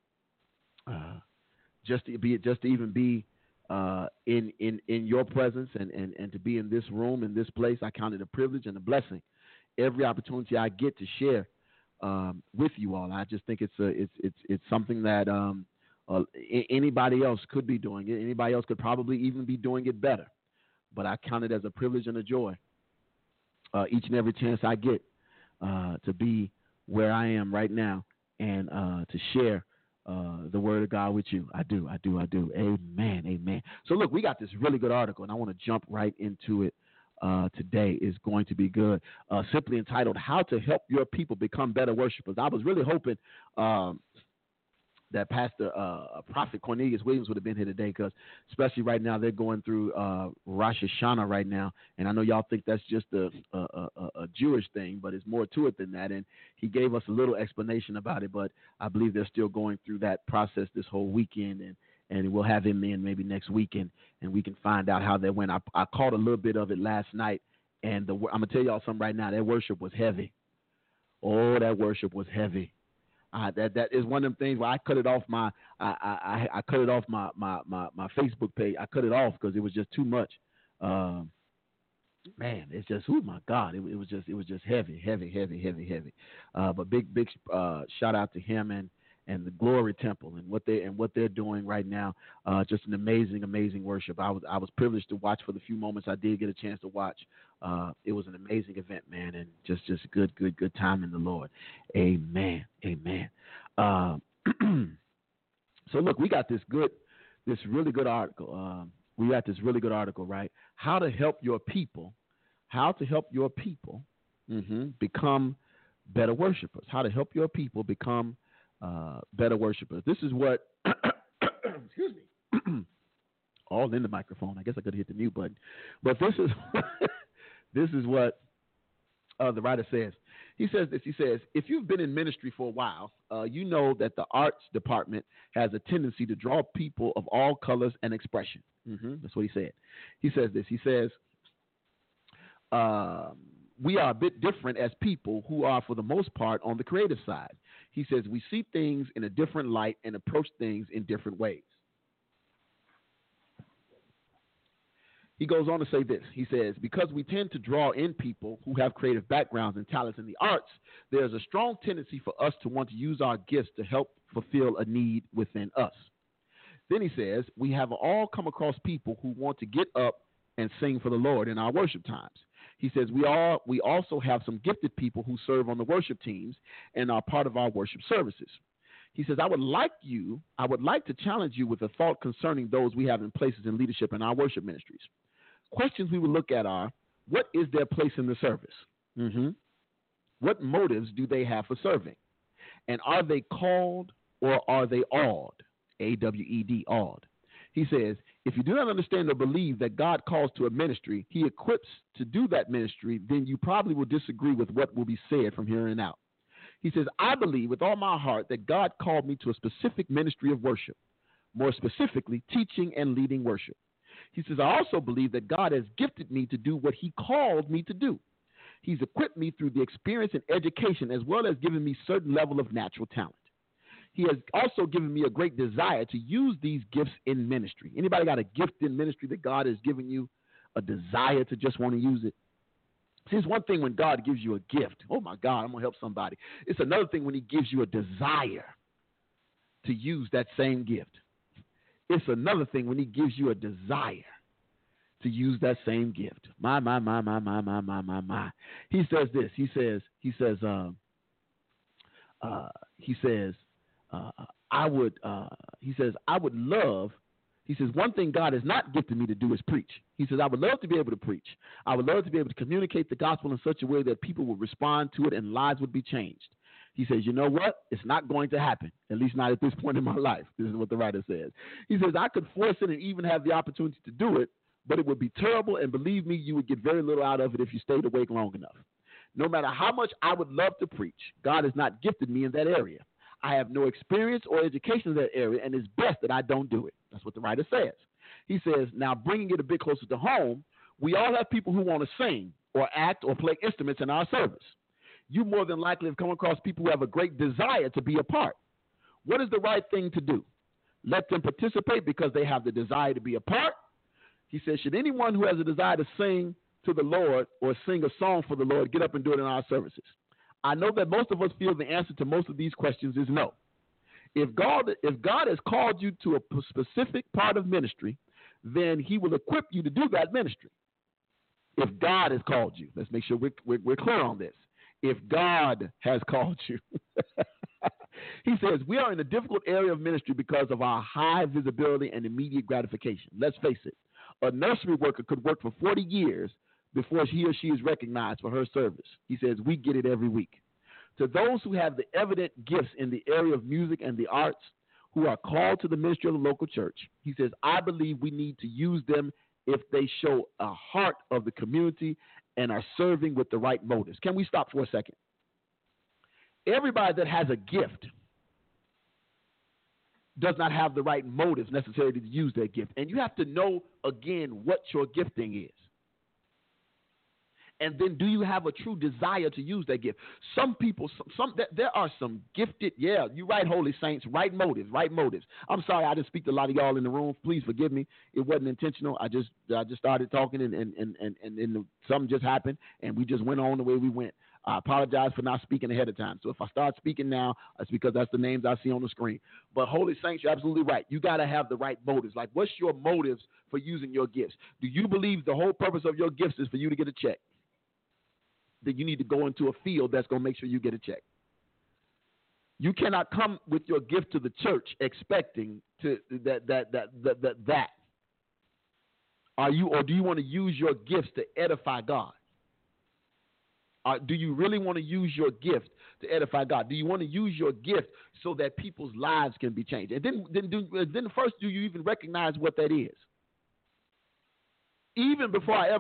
just to even be in your presence and to be in this room, in this place. I count it a privilege and a blessing. Every opportunity I get to share with you all, I just think it's something that anybody else could be doing it. Anybody else could probably even be doing it better. But I count it as a privilege and a joy each and every chance I get to be where I am right now and to share the word of God with you. I do. Amen. So look, we got this really good article, and I want to jump right into it today. Is going to be good. Simply entitled, How to Help Your People Become Better Worshipers. I was really hoping that Pastor Prophet Cornelius Williams would have been here today, because especially right now they're going through Rosh Hashanah right now, and I know y'all think that's just a Jewish thing, but it's more to it than that. And he gave us a little explanation about it, but I believe they're still going through that process this whole weekend, and we'll have him in maybe next weekend, and we can find out how that went. I caught a little bit of it last night, and I'm gonna tell y'all something right now. That worship was heavy. Oh, that worship was heavy. That is one of them things where I cut it off my my Facebook page. I cut it off because it was just too much. Man, it's just, oh my God, it was just heavy. But big shout out to him and the Glory Temple and what they're doing right now. Just an amazing worship. I was privileged to watch for the few moments I did get a chance to watch. It was an amazing event, man, and just good time in the Lord. Amen. So look, we got this really good article. We got this really good article, right? How to help your people become better worshipers. How to help your people become better worshipers. This is what, excuse me, all in the microphone. I guess I could hit the mute button, but this is what the writer says. He says this. He says, if you've been in ministry for a while, you know that the arts department has a tendency to draw people of all colors and expression. That's what he said. He says this. He says, we are a bit different as people who are, for the most part, on the creative side. He says we see things in a different light and approach things in different ways. He goes on to say this. He says, because we tend to draw in people who have creative backgrounds and talents in the arts, there's a strong tendency for us to want to use our gifts to help fulfill a need within us. Then he says, we have all come across people who want to get up and sing for the Lord in our worship times. He says, we also have some gifted people who serve on the worship teams and are part of our worship services. He says, I would like to challenge you with a thought concerning those we have in places in leadership in our worship ministries. Questions we would look at are, what is their place in the service? What motives do they have for serving? And are they called or are they awed? A-W-E-D, awed. He says, if you do not understand or believe that God calls to a ministry, he equips to do that ministry, then you probably will disagree with what will be said from here on out. He says, I believe with all my heart that God called me to a specific ministry of worship, more specifically, teaching and leading worship. He says, I also believe that God has gifted me to do what he called me to do. He's equipped me through the experience and education, as well as given me certain level of natural talent. He has also given me a great desire to use these gifts in ministry. Anybody got a gift in ministry that God has given you, a desire to just want to use it? See, it's one thing when God gives you a gift. Oh, my God, I'm going to help somebody. It's another thing when he gives you a desire to use that same gift. It's another thing when he gives you a desire to use that same gift. My. He says this. He says, I would love, he says, one thing God has not gifted me to do is preach. He says, I would love to be able to preach. I would love to be able to communicate the gospel in such a way that people would respond to it and lives would be changed. He says, you know what? It's not going to happen, at least not at this point in my life. This is what the writer says. He says, I could force it and even have the opportunity to do it, but it would be terrible, and believe me, you would get very little out of it if you stayed awake long enough. No matter how much I would love to preach, God has not gifted me in that area. I have no experience or education in that area, and it's best that I don't do it. That's what the writer says. He says, now bringing it a bit closer to home, we all have people who want to sing or act or play instruments in our service. You more than likely have come across people who have a great desire to be a part. What is the right thing to do? Let them participate because they have the desire to be a part? He says, should anyone who has a desire to sing to the Lord or sing a song for the Lord get up and do it in our services? I know that most of us feel the answer to most of these questions is no. If God has called you to a specific part of ministry, then he will equip you to do that ministry. If God has called you, let's make sure we're clear on this. If God has called you. He says, we are in a difficult area of ministry because of our high visibility and immediate gratification. Let's face it. A nursery worker could work for 40 years before he or she is recognized for her service. He says, we get it every week. To those who have the evident gifts in the area of music and the arts, who are called to the ministry of the local church. He says, I believe we need to use them if they show a heart of the community and are serving with the right motives. Can we stop for a second? Everybody that has a gift does not have the right motives necessarily to use their gift. And you have to know, again, what your gifting is. And then do you have a true desire to use that gift? Some people, there are some gifted, yeah, you're right, Holy Saints, right motives. I'm sorry, I just speak to a lot of y'all in the room. Please forgive me. It wasn't intentional. I just started talking and something just happened and we just went on the way we went. I apologize for not speaking ahead of time. So if I start speaking now, it's because that's the names I see on the screen. But Holy Saints, you're absolutely right. You got to have the right motives. Like, what's your motives for using your gifts? Do you believe the whole purpose of your gifts is for you to get a check? Then you need to go into a field that's going to make sure you get a check. You cannot come with your gift to the church expecting to that. Are you, or do you want to use your gifts to edify God? Do you really want to use your gift to edify God? Do you want to use your gift so that people's lives can be changed? And then first, do you even recognize what that is? Even before I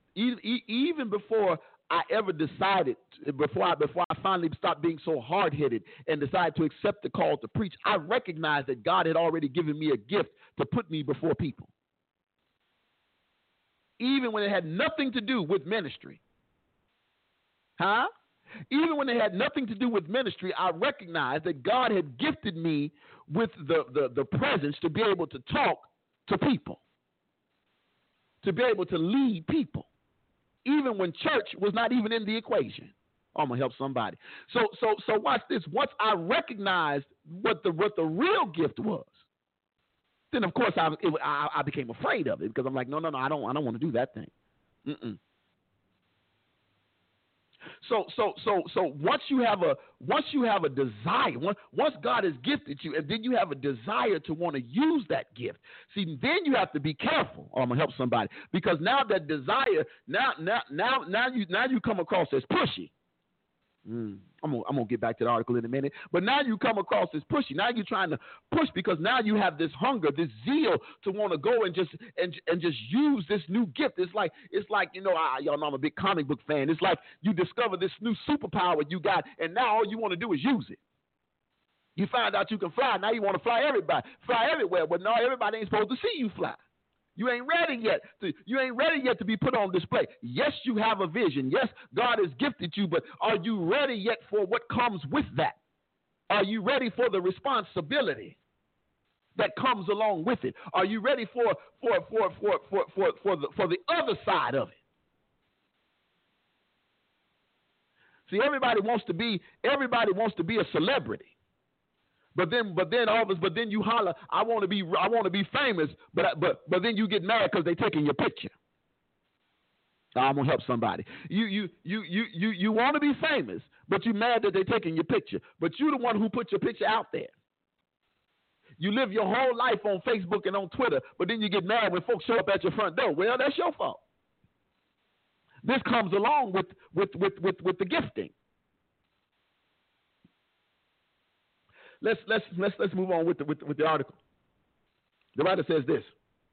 ever decided, before I finally stopped being so hard-headed and decided to accept the call to preach, I recognized that God had already given me a gift to put me before people. Even when it had nothing to do with ministry. Even when it had nothing to do with ministry, I recognized that God had gifted me with the presence to be able to talk to people, to be able to lead people, even when church was not even in the equation. I'm gonna help somebody. So watch this. Once I recognized what the real gift was, then of course I became afraid of it because I'm like, no, I don't want to do that thing. So once you have a desire, once God has gifted you, and then you have a desire to want to use that gift. See, then you have to be careful. I'm gonna help somebody because now that desire, now you come across as pushy. I'm gonna get back to the article in a minute, but now you come across as pushy. Now you're trying to push because now you have this hunger, this zeal to want to go and just use this new gift. It's like y'all know I'm a big comic book fan. It's like you discover this new superpower you got, and now all you want to do is use it. You find out you can fly. Now you want to fly everywhere, but no, everybody ain't supposed to see you fly. You ain't ready yet. You ain't ready yet to be put on display. Yes, you have a vision. Yes, God has gifted you, but are you ready yet for what comes with that? Are you ready for the responsibility that comes along with it? Are you ready for the other side of it? See, everybody wants to be a celebrity. But then you holler, I want to be famous, but then you get mad because they're taking your picture. I'm gonna help somebody. You want to be famous, but you're mad that they're taking your picture. But you're the one who put your picture out there. You live your whole life on Facebook and on Twitter, but then you get mad when folks show up at your front door. Well, that's your fault. This comes along with the gifting. Let's move on with the article. The writer says this.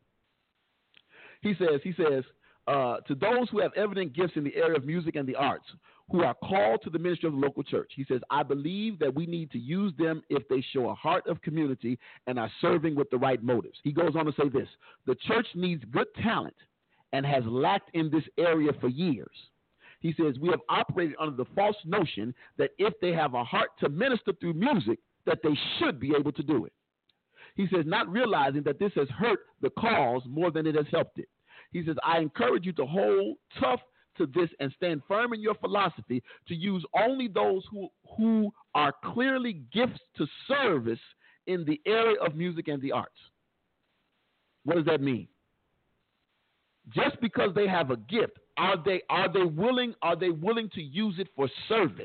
He says to those who have evident gifts in the area of music and the arts, who are called to the ministry of the local church. He says, I believe that we need to use them if they show a heart of community and are serving with the right motives. He goes on to say this. The church needs good talent and has lacked in this area for years. He says, we have operated under the false notion that if they have a heart to minister through music, that they should be able to do it. He says, not realizing that this has hurt the cause more than it has helped it. He says, I encourage you to hold tough to this and stand firm in your philosophy to use only those who are clearly gifts to service in the area of music and the arts. What does that mean? Just because they have a gift, are they willing to use it for service?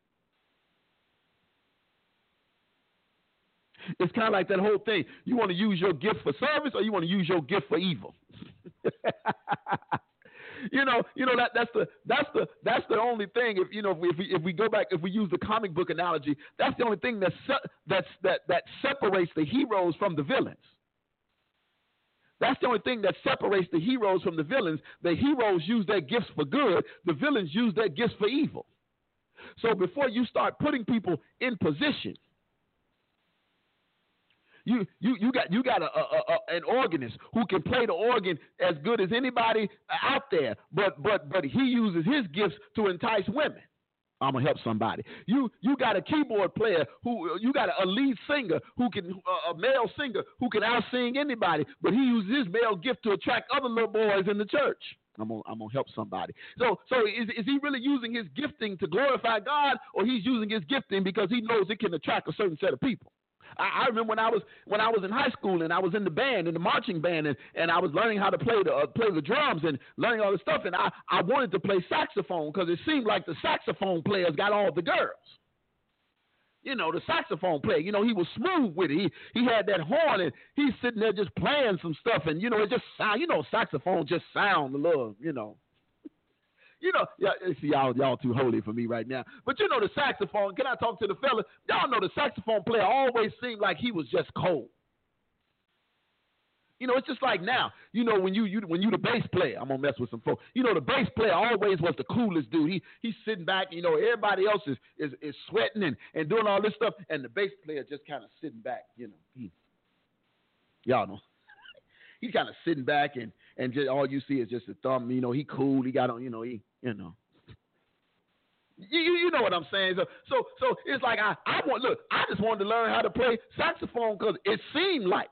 It's kind of like that whole thing. You want to use your gift for service or you want to use your gift for evil? That's the only thing. If we go back, if we use the comic book analogy, that's the only thing that separates the heroes from the villains. That's the only thing that separates the heroes from the villains. The heroes use their gifts for good. The villains use their gifts for evil. So before you start putting people in position, you got an organist who can play the organ as good as anybody out there, but he uses his gifts to entice women. I'm gonna help somebody. You got a keyboard player you got a lead singer a male singer who can out-sing anybody, but he uses his male gift to attract other little boys in the church. I'm gonna help somebody. So is he really using his gifting to glorify God, or he's using his gifting because he knows it can attract a certain set of people? I remember when I was in high school and I was in the band, in the marching band, and I was learning how to play the drums and learning all this stuff, and I wanted to play saxophone because it seemed like the saxophone players got all the girls. The saxophone player, he was smooth with it. He had that horn, and he's sitting there just playing some stuff, and it just sound. Saxophone just sound a little, yeah, see, y'all too holy for me right now. But the saxophone, can I talk to the fella? Y'all know the saxophone player always seemed like he was just cold. It's just like now, when you the bass player, I'm gonna mess with some folks. The bass player always was the coolest dude. He's sitting back, everybody else is sweating and doing all this stuff, and the bass player just kind of sitting back, y'all know. He's kind of sitting back and just all you see is just a thumb. He cool. He got on. You know what I'm saying. So it's like I just wanted to learn how to play saxophone because it seemed like.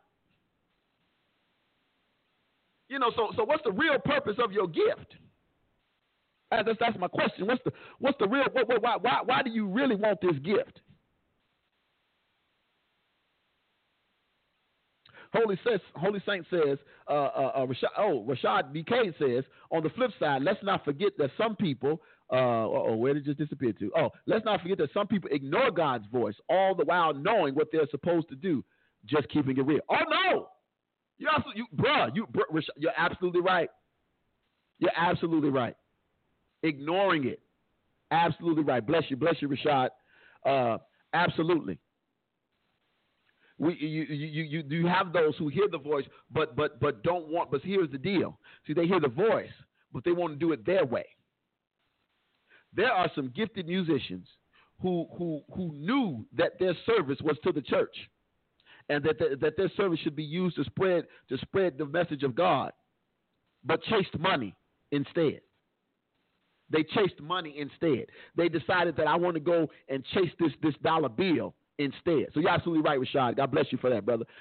So what's the real purpose of your gift? That's my question. What's the real? Why do you really want this gift? Holy Saint says, Rashad BK says, on the flip side, let's not forget that some people, where did it just disappear to? Let's not forget that some people ignore God's voice, all the while knowing what they're supposed to do, just keeping it real. Oh, no! You're absolutely right. You're absolutely right. Ignoring it. Absolutely right. Bless you, Rashad. Absolutely. You have those who hear the voice, but don't want. But here's the deal. See, they hear the voice, but they want to do it their way. There are some gifted musicians who knew that their service was to the church, and that their service should be used to spread the message of God, but chased money instead. They chased money instead. They decided that I want to go and chase this dollar bill instead. So you're absolutely right, Rashad. God bless you for that, brother.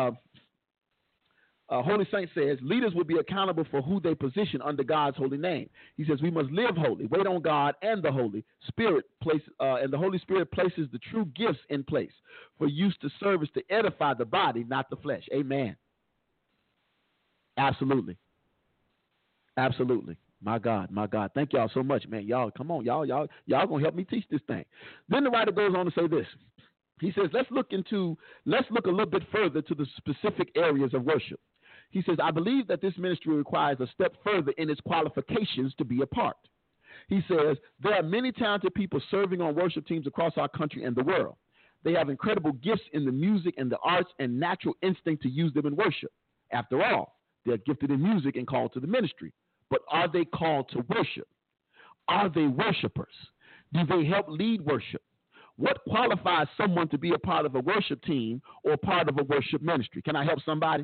Holy Saint says, leaders will be accountable for who they position under God's holy name. He says, we must live holy, wait on God and the Holy Spirit, and the Holy Spirit places the true gifts in place for use to service to edify the body, not the flesh. Amen. Absolutely. Absolutely. My God. Thank y'all so much, man. Y'all, come on, y'all gonna help me teach this thing. Then the writer goes on to say this. He says, let's look a little bit further to the specific areas of worship. He says, I believe that this ministry requires a step further in its qualifications to be a part. He says, there are many talented people serving on worship teams across our country and the world. They have incredible gifts in the music and the arts and natural instinct to use them in worship. After all, they're gifted in music and called to the ministry. But are they called to worship? Are they worshipers? Do they help lead worship? What qualifies someone to be a part of a worship team or part of a worship ministry? Can I help somebody?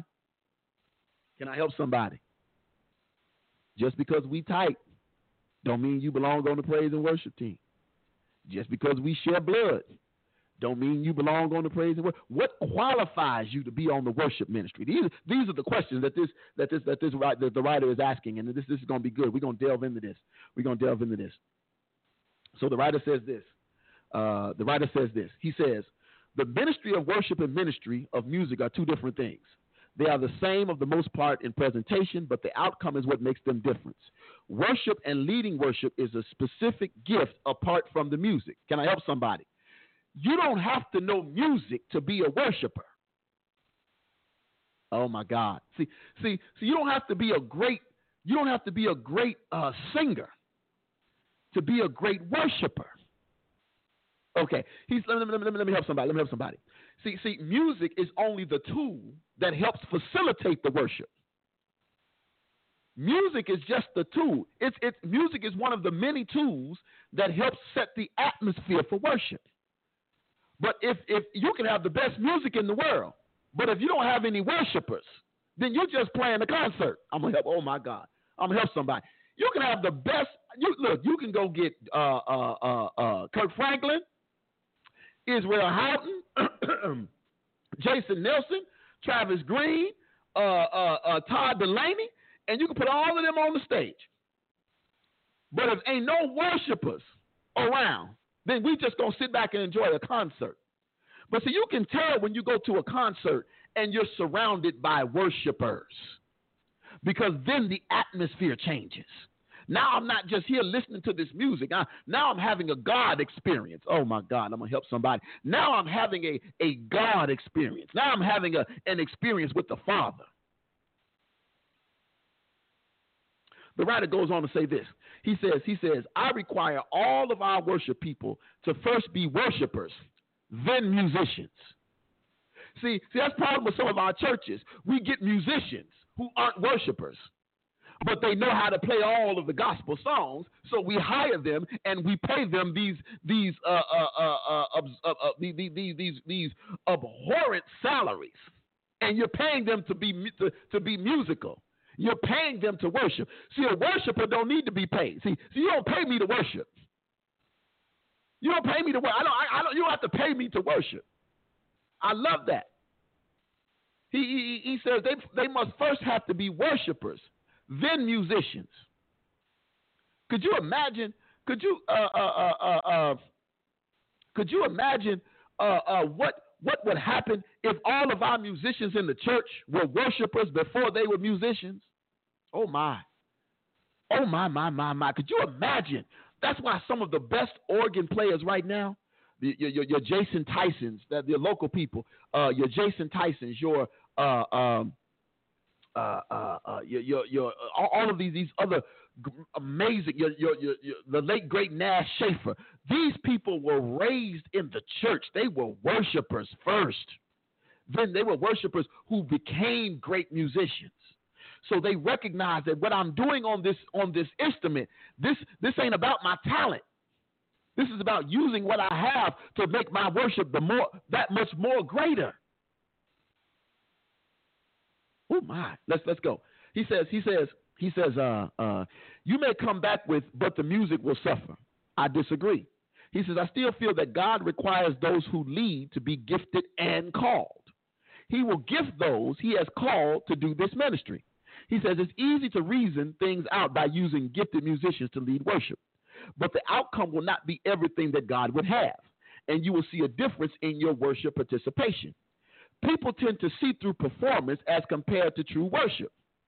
Just because we tight don't mean you belong on the praise and worship team. Just because we share blood don't mean you belong on the praise and worship. What qualifies you to be on the worship ministry? These are the questions that the writer is asking, and this is going to be good. We're going to delve into this. So the writer says this. He says, the ministry of worship and ministry of music are two different things. They are the same of the most part in presentation, but the outcome is what makes them different. Worship and leading worship is a specific gift apart from the music. Can I help somebody? You don't have to know music to be a worshiper. Oh my God. See, you don't have to be a great You don't have to be a great singer to be a great worshiper. Okay, let me help somebody. Let me help somebody. See, music is only the tool that helps facilitate the worship. Music is just the tool. Music is one of the many tools that helps set the atmosphere for worship. But if you can have the best music in the world, but if you don't have any worshipers, then you're just playing a concert. I'm gonna help. Oh my God, I'm gonna help somebody. You can have the best. You can go get Kirk Franklin, Israel Houghton, Jason Nelson, Travis Green, Todd Delaney, and you can put all of them on the stage. But if ain't no worshipers around, then we just gonna sit back and enjoy a concert. But see, you can tell when you go to a concert and you're surrounded by worshipers, because then the atmosphere changes. Now I'm not just here listening to this music. Now I'm having a God experience. Oh, my God, I'm going to help somebody. Now I'm having a God experience. Now I'm having an experience with the Father. The writer goes on to say this. He says, I require all of our worship people to first be worshipers, then musicians. See, that's the problem with some of our churches. We get musicians who aren't worshipers, but they know how to play all of the gospel songs, so we hire them and we pay them these abhorrent salaries, and you're paying them to be musical. You're paying them to worship. See, a worshiper don't need to be paid. See, you don't pay me to worship. You don't pay me to worship. You don't have to pay me to worship. I love that. He says they must first have to be worshipers, then musicians. Could you imagine? Could you imagine what would happen if all of our musicians in the church were worshipers before they were musicians? Oh my! Oh my! Could you imagine? That's why some of the best organ players right now, your Jason Tysons, your local people, your Jason Tysons, your all of these other amazing, the late great Nash Schaefer. These people were raised in the church. They were worshipers first. Then they were worshipers who became great musicians. So they recognize that what I'm doing on this instrument, this ain't about my talent. This is about using what I have to make my worship that much more greater. Oh my! Let's go. He says, you may come back with, but the music will suffer. I disagree. He says, I still feel that God requires those who lead to be gifted and called. He will gift those he has called to do this ministry. He says it's easy to reason things out by using gifted musicians to lead worship, but the outcome will not be everything that God would have, and you will see a difference in your worship participation. People tend to see through performance as compared to true worship.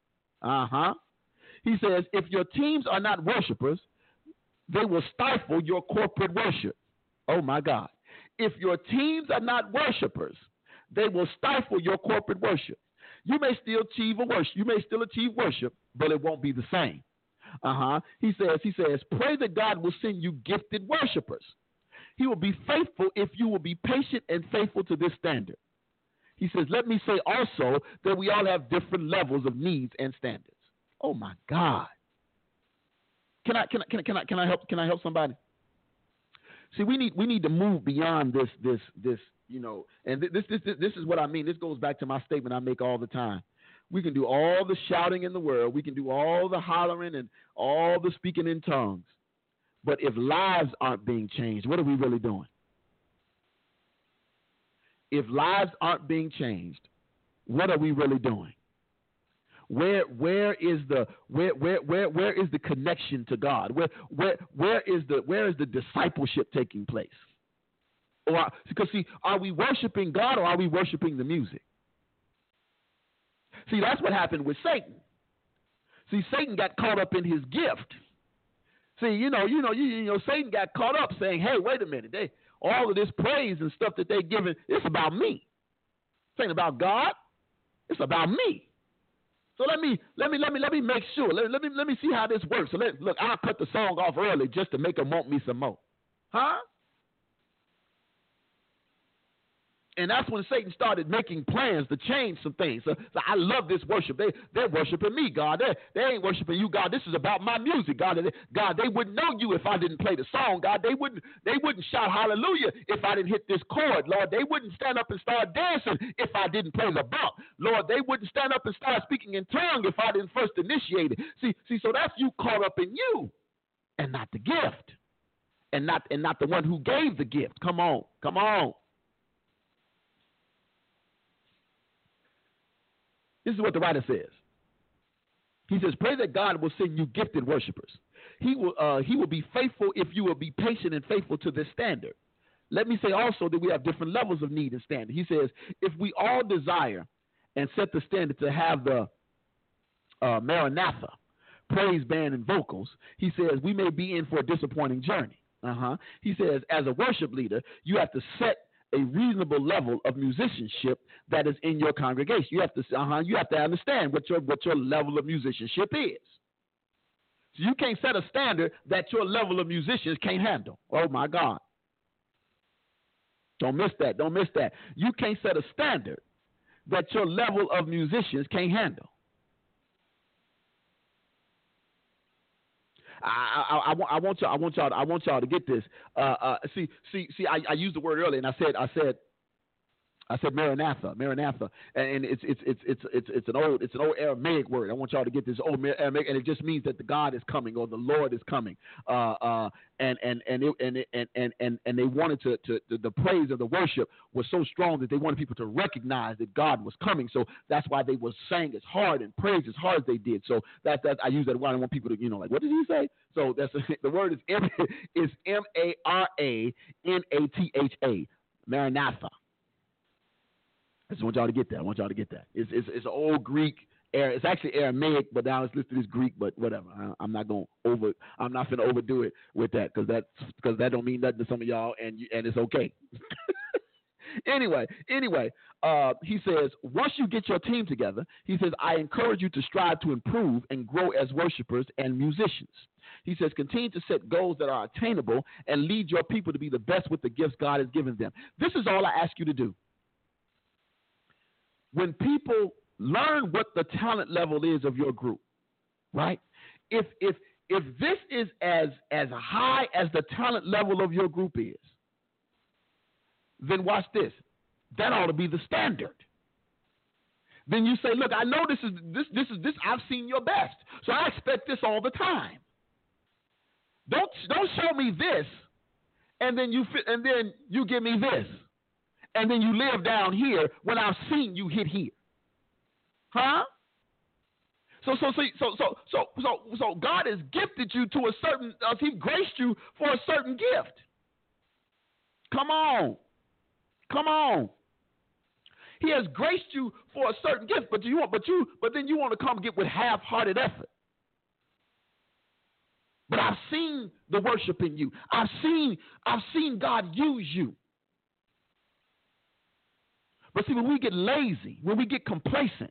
He says, if your teams are not worshipers, they will stifle your corporate worship. Oh, my God. If your teams are not worshipers, they will stifle your corporate worship. You may still achieve worship, but it won't be the same. He says, pray that God will send you gifted worshipers. He will be faithful if you will be patient and faithful to this standard. He says, let me say also that we all have different levels of needs and standards. Oh my God. Can I help somebody? See, we need to move beyond this, and this is what I mean. This goes back to my statement I make all the time. We can do all the shouting in the world. We can do all the hollering and all the speaking in tongues. But if lives aren't being changed, what are we really doing? If lives aren't being changed, what are we really doing? Where is the connection to God? Where is the discipleship taking place? Because see, are we worshiping God or are we worshiping the music? See, that's what happened with Satan. See, Satan got caught up in his gift. See, Satan got caught up saying, "Hey, wait a minute, all of this praise and stuff that they're giving, it's about me. It's ain't about God. It's about me." So let me make sure. Let me see how this works. So look, I'll cut the song off early just to make them want me some more. Huh? And that's when Satan started making plans to change some things. So I love this worship. They're worshiping me, God. They ain't worshiping you, God. This is about my music, God. God, they wouldn't know you if I didn't play the song, God. They wouldn't shout hallelujah if I didn't hit this chord, Lord. They wouldn't stand up and start dancing if I didn't play the bump, Lord. They wouldn't stand up and start speaking in tongues if I didn't first initiate it. See, so that's you caught up in you, and not the gift, and not the one who gave the gift. Come on. This is what the writer says. He says, pray that God will send you gifted worshipers. He will be faithful if you will be patient and faithful to this standard. Let me say also that we have different levels of need and standard. He says, if we all desire and set the standard to have the Maranatha, praise band and vocals, he says, we may be in for a disappointing journey. He says, as a worship leader, you have to set a reasonable level of musicianship that is in your congregation. You have to understand what your level of musicianship is. So you can't set a standard that your level of musicians can't handle. Oh my God. Don't miss that. You can't set a standard that your level of musicians can't handle. I want y'all to get this. See. I used the word earlier, and I said Maranatha, and it's an old Aramaic word. I want y'all to get this old Aramaic, and it just means that the God is coming or the Lord is coming. And they wanted to the praise of the worship was so strong that they wanted people to recognize that God was coming. So that's why they were sang as hard and praised as hard as they did. So that I use that word. I want people to like, what did he say? So that's the word is Maranatha, Maranatha. I just want y'all to get that. It's an old Greek. It's actually Aramaic, but now it's listed as Greek. But whatever. I'm not going to overdo it with that because that don't mean nothing to some of y'all, and it's okay. Anyway, he says, once you get your team together, he says, I encourage you to strive to improve and grow as worshipers and musicians. He says, continue to set goals that are attainable and lead your people to be the best with the gifts God has given them. This is all I ask you to do. When people learn what the talent level is of your group, right? If this is as high as the talent level of your group is, then watch this. That ought to be the standard. Then you say, look, I know this is I've seen your best, so I expect this all the time. Don't show me this, and then you give me this. And then you live down here when I've seen you hit here. Huh? So God has gifted you to a certain, he graced you for a certain gift. Come on. He has graced you for a certain gift, but then you want to come get with half-hearted effort. But I've seen the worship in you. I've seen God use you. But see, when we get lazy, when we get complacent,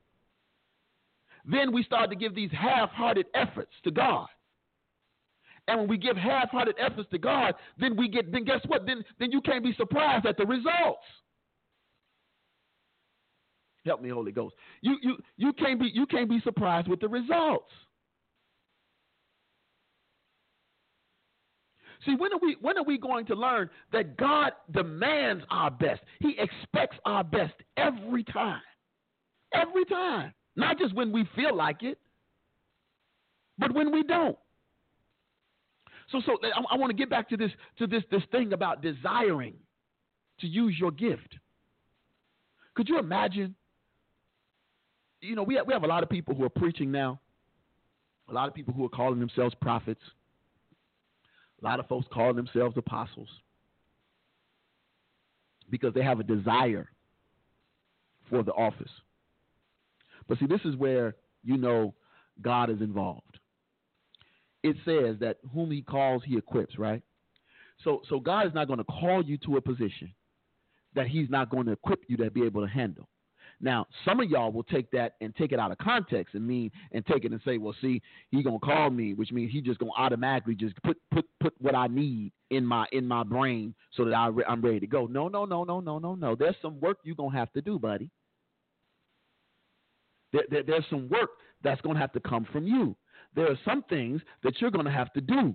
then we start to give these half-hearted efforts to God. And when we give half-hearted efforts to God, then guess what? Then you can't be surprised at the results. Help me, Holy Ghost. You can't be surprised with the results. See, when are we going to learn that God demands our best? He expects our best every time. Every time. Not just when we feel like it, but when we don't. So I want to get back to this thing about desiring to use your gift. Could you imagine? We have a lot of people who are preaching now. A lot of people who are calling themselves prophets. A lot of folks call themselves apostles because they have a desire for the office. But see, this is where God is involved. It says that whom he calls, he equips, right? So God is not going to call you to a position that he's not going to equip you to be able to handle. Now, some of y'all will take that and take it out of context and take it and say, well, see, he gonna call me, which means he just gonna automatically just put what I need in my brain so that I'm ready to go. No. There's some work you're gonna have to do, buddy. There's some work that's gonna have to come from you. There are some things that you're gonna have to do.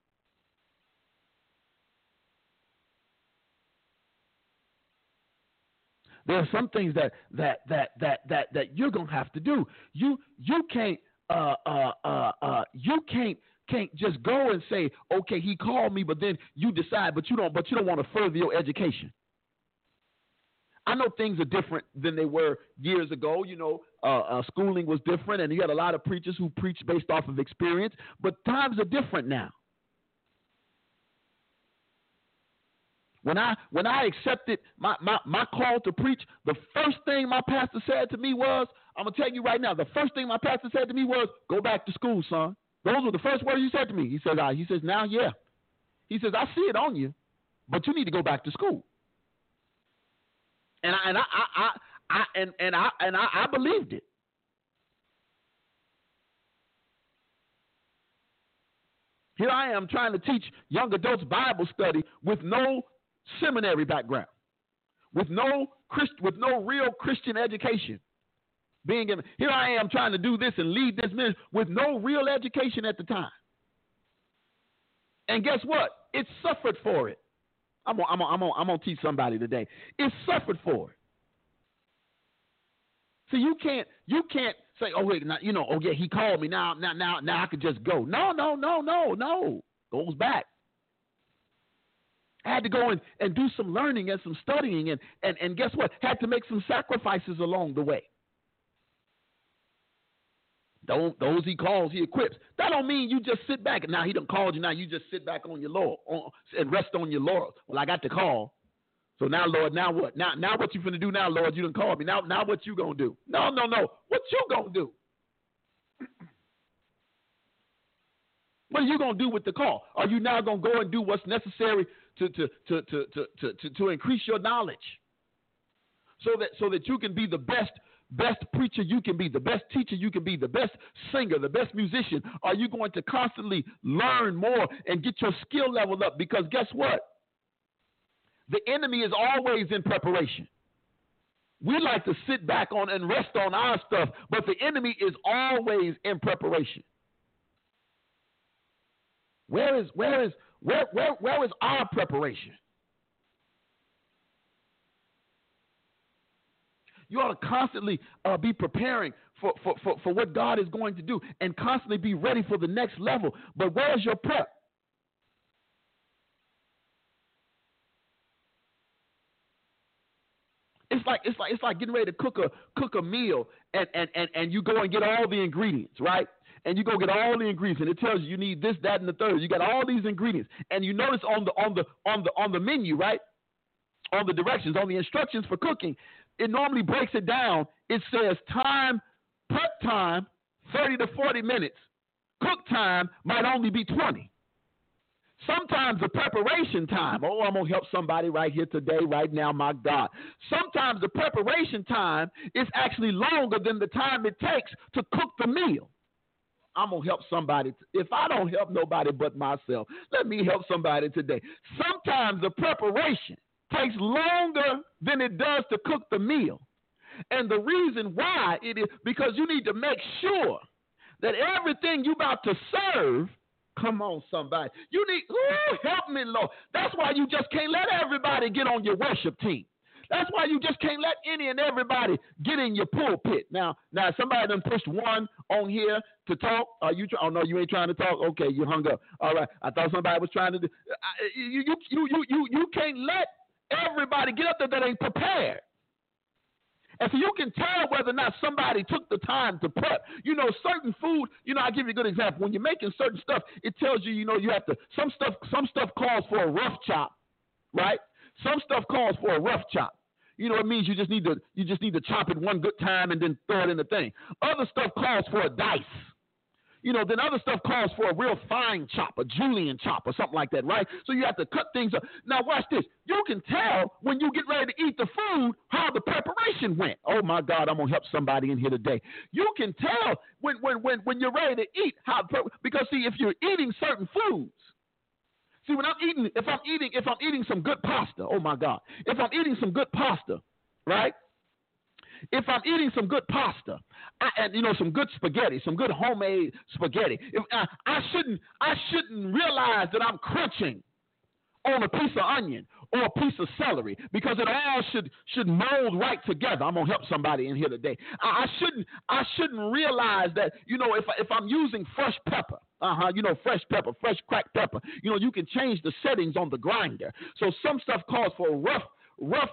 There are some things that you're gonna have to do. You can't just go and say, okay, he called me, but then you decide, but you don't want to further your education. I know things are different than they were years ago. Schooling was different, and you had a lot of preachers who preached based off of experience. But times are different now. When I accepted my call to preach, the first thing my pastor said to me was, I'm going to tell you right now, the first thing my pastor said to me was, go back to school, son. Those were the first words he said to me. He says, now, yeah. He says, I see it on you, but you need to go back to school. And I believed it. Here I am trying to teach young adults Bible study with no seminary background, with no real Christian education. Here I am trying to do this and lead this ministry with no real education at the time. And guess what? It suffered for it. I'm gonna teach somebody today. It suffered for it. So you can't say, oh wait, now, oh yeah, he called me. Now I could just go. No. Goes back. I had to go and do some learning and some studying and guess what? Had to make some sacrifices along the way. Those he calls, he equips. That don't mean you just sit back. Now he done called you. Now you just sit back on your laurel and rest on your laurels. Well, I got the call. So now, Lord, now what? Now what you finna do now, Lord? You done called me. Now what you gonna do? No. What you gonna do? What are you gonna do with the call? Are you now gonna go and do what's necessary to increase your knowledge, so that you can be the best preacher you can be, the best teacher you can be, the best singer, the best musician? Are you going to constantly learn more and get your skill level up? Because guess what? The enemy is always in preparation. We like to sit back on and rest on our stuff, but the enemy is always in preparation. Where is our preparation? You ought to constantly be preparing for what God is going to do and constantly be ready for the next level. But where's your prep? It's like getting ready to cook a meal and you go and get all the ingredients, right? And you go get all the ingredients, and it tells you need this, that, and the third. You got all these ingredients, and you notice on the menu, right? On the directions, on the instructions for cooking, it normally breaks it down. It says prep time, 30 to 40 minutes. Cook time might only be 20. Sometimes the preparation time, I'm going to help somebody right here today, right now, my God. Sometimes the preparation time is actually longer than the time it takes to cook the meal. I'm going to help somebody. If I don't help nobody but myself, let me help somebody today. Sometimes the preparation takes longer than it does to cook the meal. And the reason why it is because you need to make sure that everything you're about to serve, come on, somebody. You need, help me, Lord. That's why you just can't let everybody get on your worship team. That's why you just can't let any and everybody get in your pulpit. Now, somebody done pushed one on here to talk. Are you? Oh no, you ain't trying to talk. Okay, you hung up. All right. I thought somebody was trying to do. You can't let everybody get up there that ain't prepared. And so you can tell whether or not somebody took the time to prep. Certain food, I'll give you a good example. When you're making certain stuff, it tells you, you have to, some stuff calls for a rough chop, right? Some stuff calls for a rough chop. It means you just need to chop it one good time and then throw it in the thing. Other stuff calls for a dice. then other stuff calls for a real fine chop, a julienne chop or something like that, right? So you have to cut things up. Now watch this. You can tell when you get ready to eat the food how the preparation went. Oh my God, I'm gonna help somebody in here today. You can tell when you're ready to eat because see, if you're eating certain foods. See, if I'm eating some good pasta, oh my God, if I'm eating some good pasta, right? If I'm eating some good pasta, and some good spaghetti, some good homemade spaghetti, I shouldn't realize that I'm crunching on a piece of onion or a piece of celery because it all should mold right together. I'm gonna help somebody in here today. I shouldn't realize that if I'm using fresh pepper. Fresh pepper, fresh cracked pepper. You can change the settings on the grinder. So some stuff calls for rough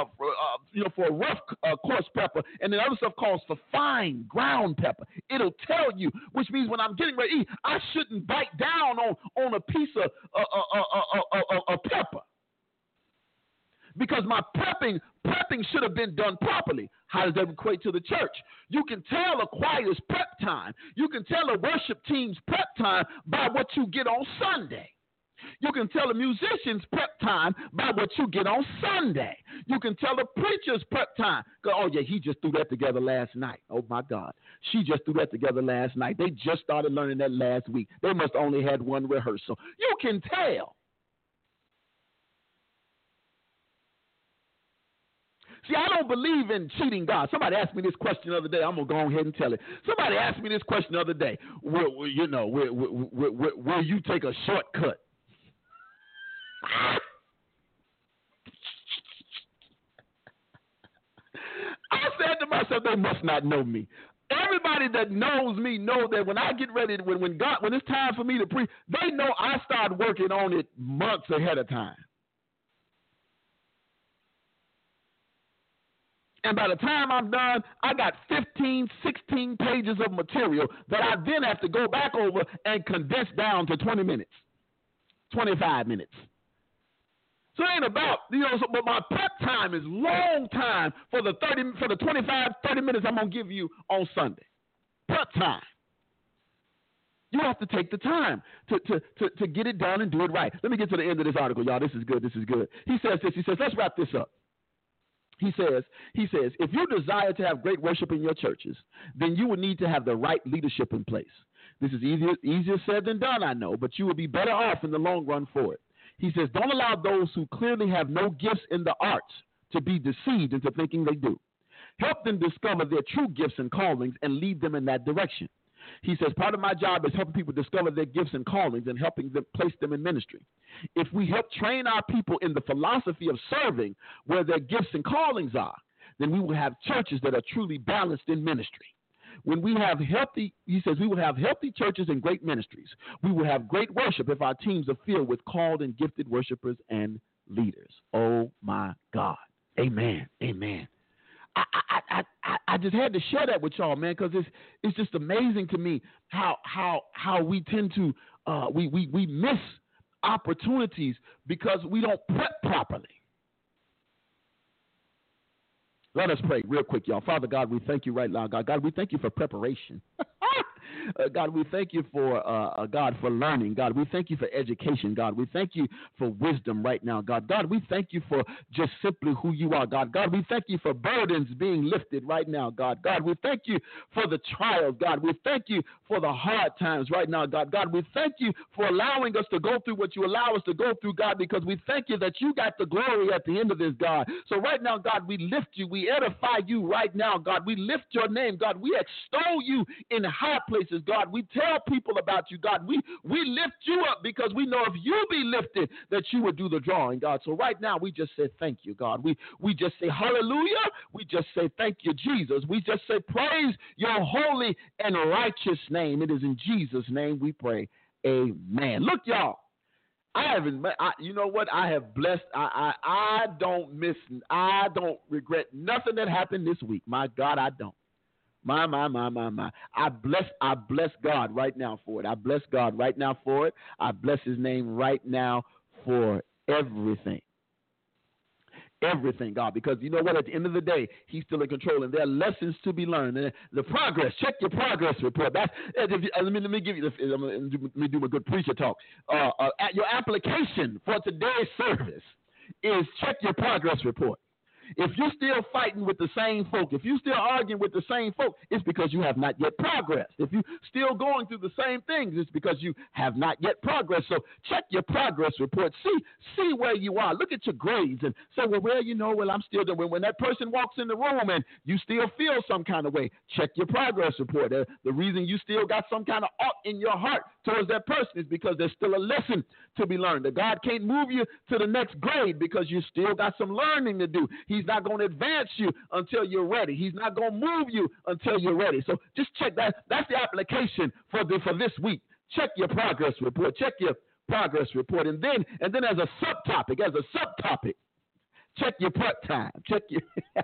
coarse pepper, and then other stuff calls for fine ground pepper. It'll tell you, which means when I'm getting ready to eat, I shouldn't bite down on a piece of pepper. Because my prepping should have been done properly. How does that equate to the church? You can tell a choir's prep time. You can tell a worship team's prep time by what you get on Sunday. You can tell a musician's prep time by what you get on Sunday. You can tell a preacher's prep time. Oh, yeah, he just threw that together last night. Oh, my God. She just threw that together last night. They just started learning that last week. They must only had one rehearsal. You can tell. See, I don't believe in cheating God. Somebody asked me this question the other day. I'm going to go ahead and tell it. Somebody asked me this question the other day. Will you take a shortcut? I said to myself, they must not know me. Everybody that knows me know that when I get ready, when it's time for me to preach, they know I start working on it months ahead of time. And by the time I'm done, I got 15, 16 pages of material that I then have to go back over and condense down to 20 minutes, 25 minutes. So it ain't about, but my prep time is long time for the 25, 30 minutes I'm going to give you on Sunday. Prep time. You have to take the time to get it done and do it right. Let me get to the end of this article, y'all. This is good. He says this. He says, let's wrap this up. He says, if you desire to have great worship in your churches, then you will need to have the right leadership in place. This is easier said than done, I know, but you will be better off in the long run for it. He says, don't allow those who clearly have no gifts in the arts to be deceived into thinking they do. Help them discover their true gifts and callings and lead them in that direction. He says, part of my job is helping people discover their gifts and callings and helping them place them in ministry. If we help train our people in the philosophy of serving where their gifts and callings are, then we will have churches that are truly balanced in ministry. When we have healthy, he says, we will have healthy churches and great ministries. We will have great worship if our teams are filled with called and gifted worshipers and leaders. Oh, my God. Amen. Amen. I just had to share that with y'all, man, because it's just amazing to me how we tend to we miss opportunities because we don't prep properly. Let us pray real quick, y'all. Father God, we thank you right now, God. God, we thank you for preparation. God, we thank you for, God, for learning. God, we thank you for education. God, we thank you for wisdom right now. God, we thank you for just simply who you are. God, we thank you for burdens being lifted right now. God, we thank you for the trials. God, we thank you for the hard times right now. God, we thank you for allowing us to go through what you allow us to go through, God, because we thank you that you got the glory at the end of this, God. So right now, God, we lift you. We edify you right now, God. We lift your name, God. We extol you in high places, God. We tell people about you, God. We lift you up because we know if you be lifted, that you would do the drawing, God. So right now, we just say thank you, God. We just say hallelujah. We just say thank you, Jesus. We just say praise your holy and righteous name. It is in Jesus' name we pray. Amen. Look, y'all. You know what? I have blessed. I don't regret nothing that happened this week. My God, I don't. My. I bless God right now for it. I bless God right now for it. I bless his name right now for everything. everything, God, because you know what? At the end of the day, he's still in control, and there are lessons to be learned. And the progress, check your progress report. Let me give you let me do my good preacher talk. Your application for today's service is check your progress report. If you're still fighting with the same folk, if you're still arguing with the same folk, it's because you have not yet progressed. If you're still going through the same things, it's because you have not yet progressed. So check your progress report. See where you are. Look at your grades and say, I'm still doing. When that person walks in the room and you still feel some kind of way, check your progress report. The reason you still got some kind of ought in your heart towards that person is because there's still a lesson to be learned. That God can't move you to the next grade because you still got some learning to do. He's not going to advance you until you're ready. He's not going to move you until you're ready. So just check that. That's the application for this week. Check your progress report. Check your progress report. And then as a subtopic, check your prep time. Check your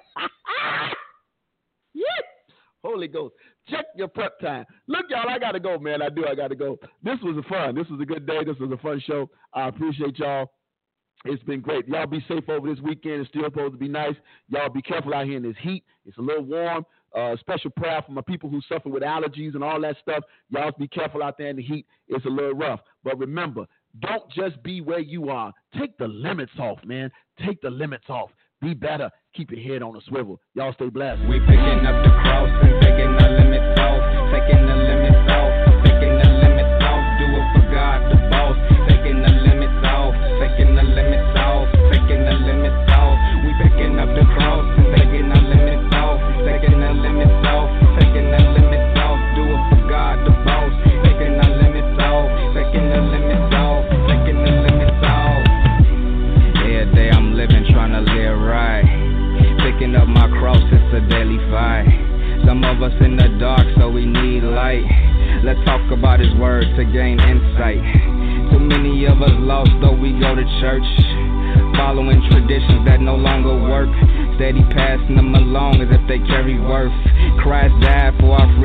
yes. Holy Ghost. Check your prep time. Look, y'all, I got to go, man. I got to go. This was fun. This was a good day. This was a fun show. I appreciate y'all. It's been great. Y'all be safe over this weekend. It's still supposed to be nice. Y'all be careful out here in this heat. It's a little warm. Special prayer for my people who suffer with allergies and all that stuff. Y'all be careful out there in the heat. It's a little rough. But remember, don't just be where you are. Take the limits off, man. Take the limits off. Be better. Keep your head on a swivel. Y'all stay blessed. We picking up the cross and taking the limits off. Taking the limits off. Taking the limits off. Do it for God, the boss. Taking the limits off. Taking the limits off. Taking the limits off. We picking up the cross and taking the limits off. Taking the limits off. Taking the limits off. Do it for God, the boss. Taking the limits off. Taking the limits off. Taking the limits off. Every day I'm living, trying to live right. Picking up my cross, it's a daily fight. Some of us in the dark, so we need light. Let's talk about his word to gain insight. Too many of us lost, though we go to church, following traditions that no longer work. Steady passing them along as if they carry worth. Christ died for our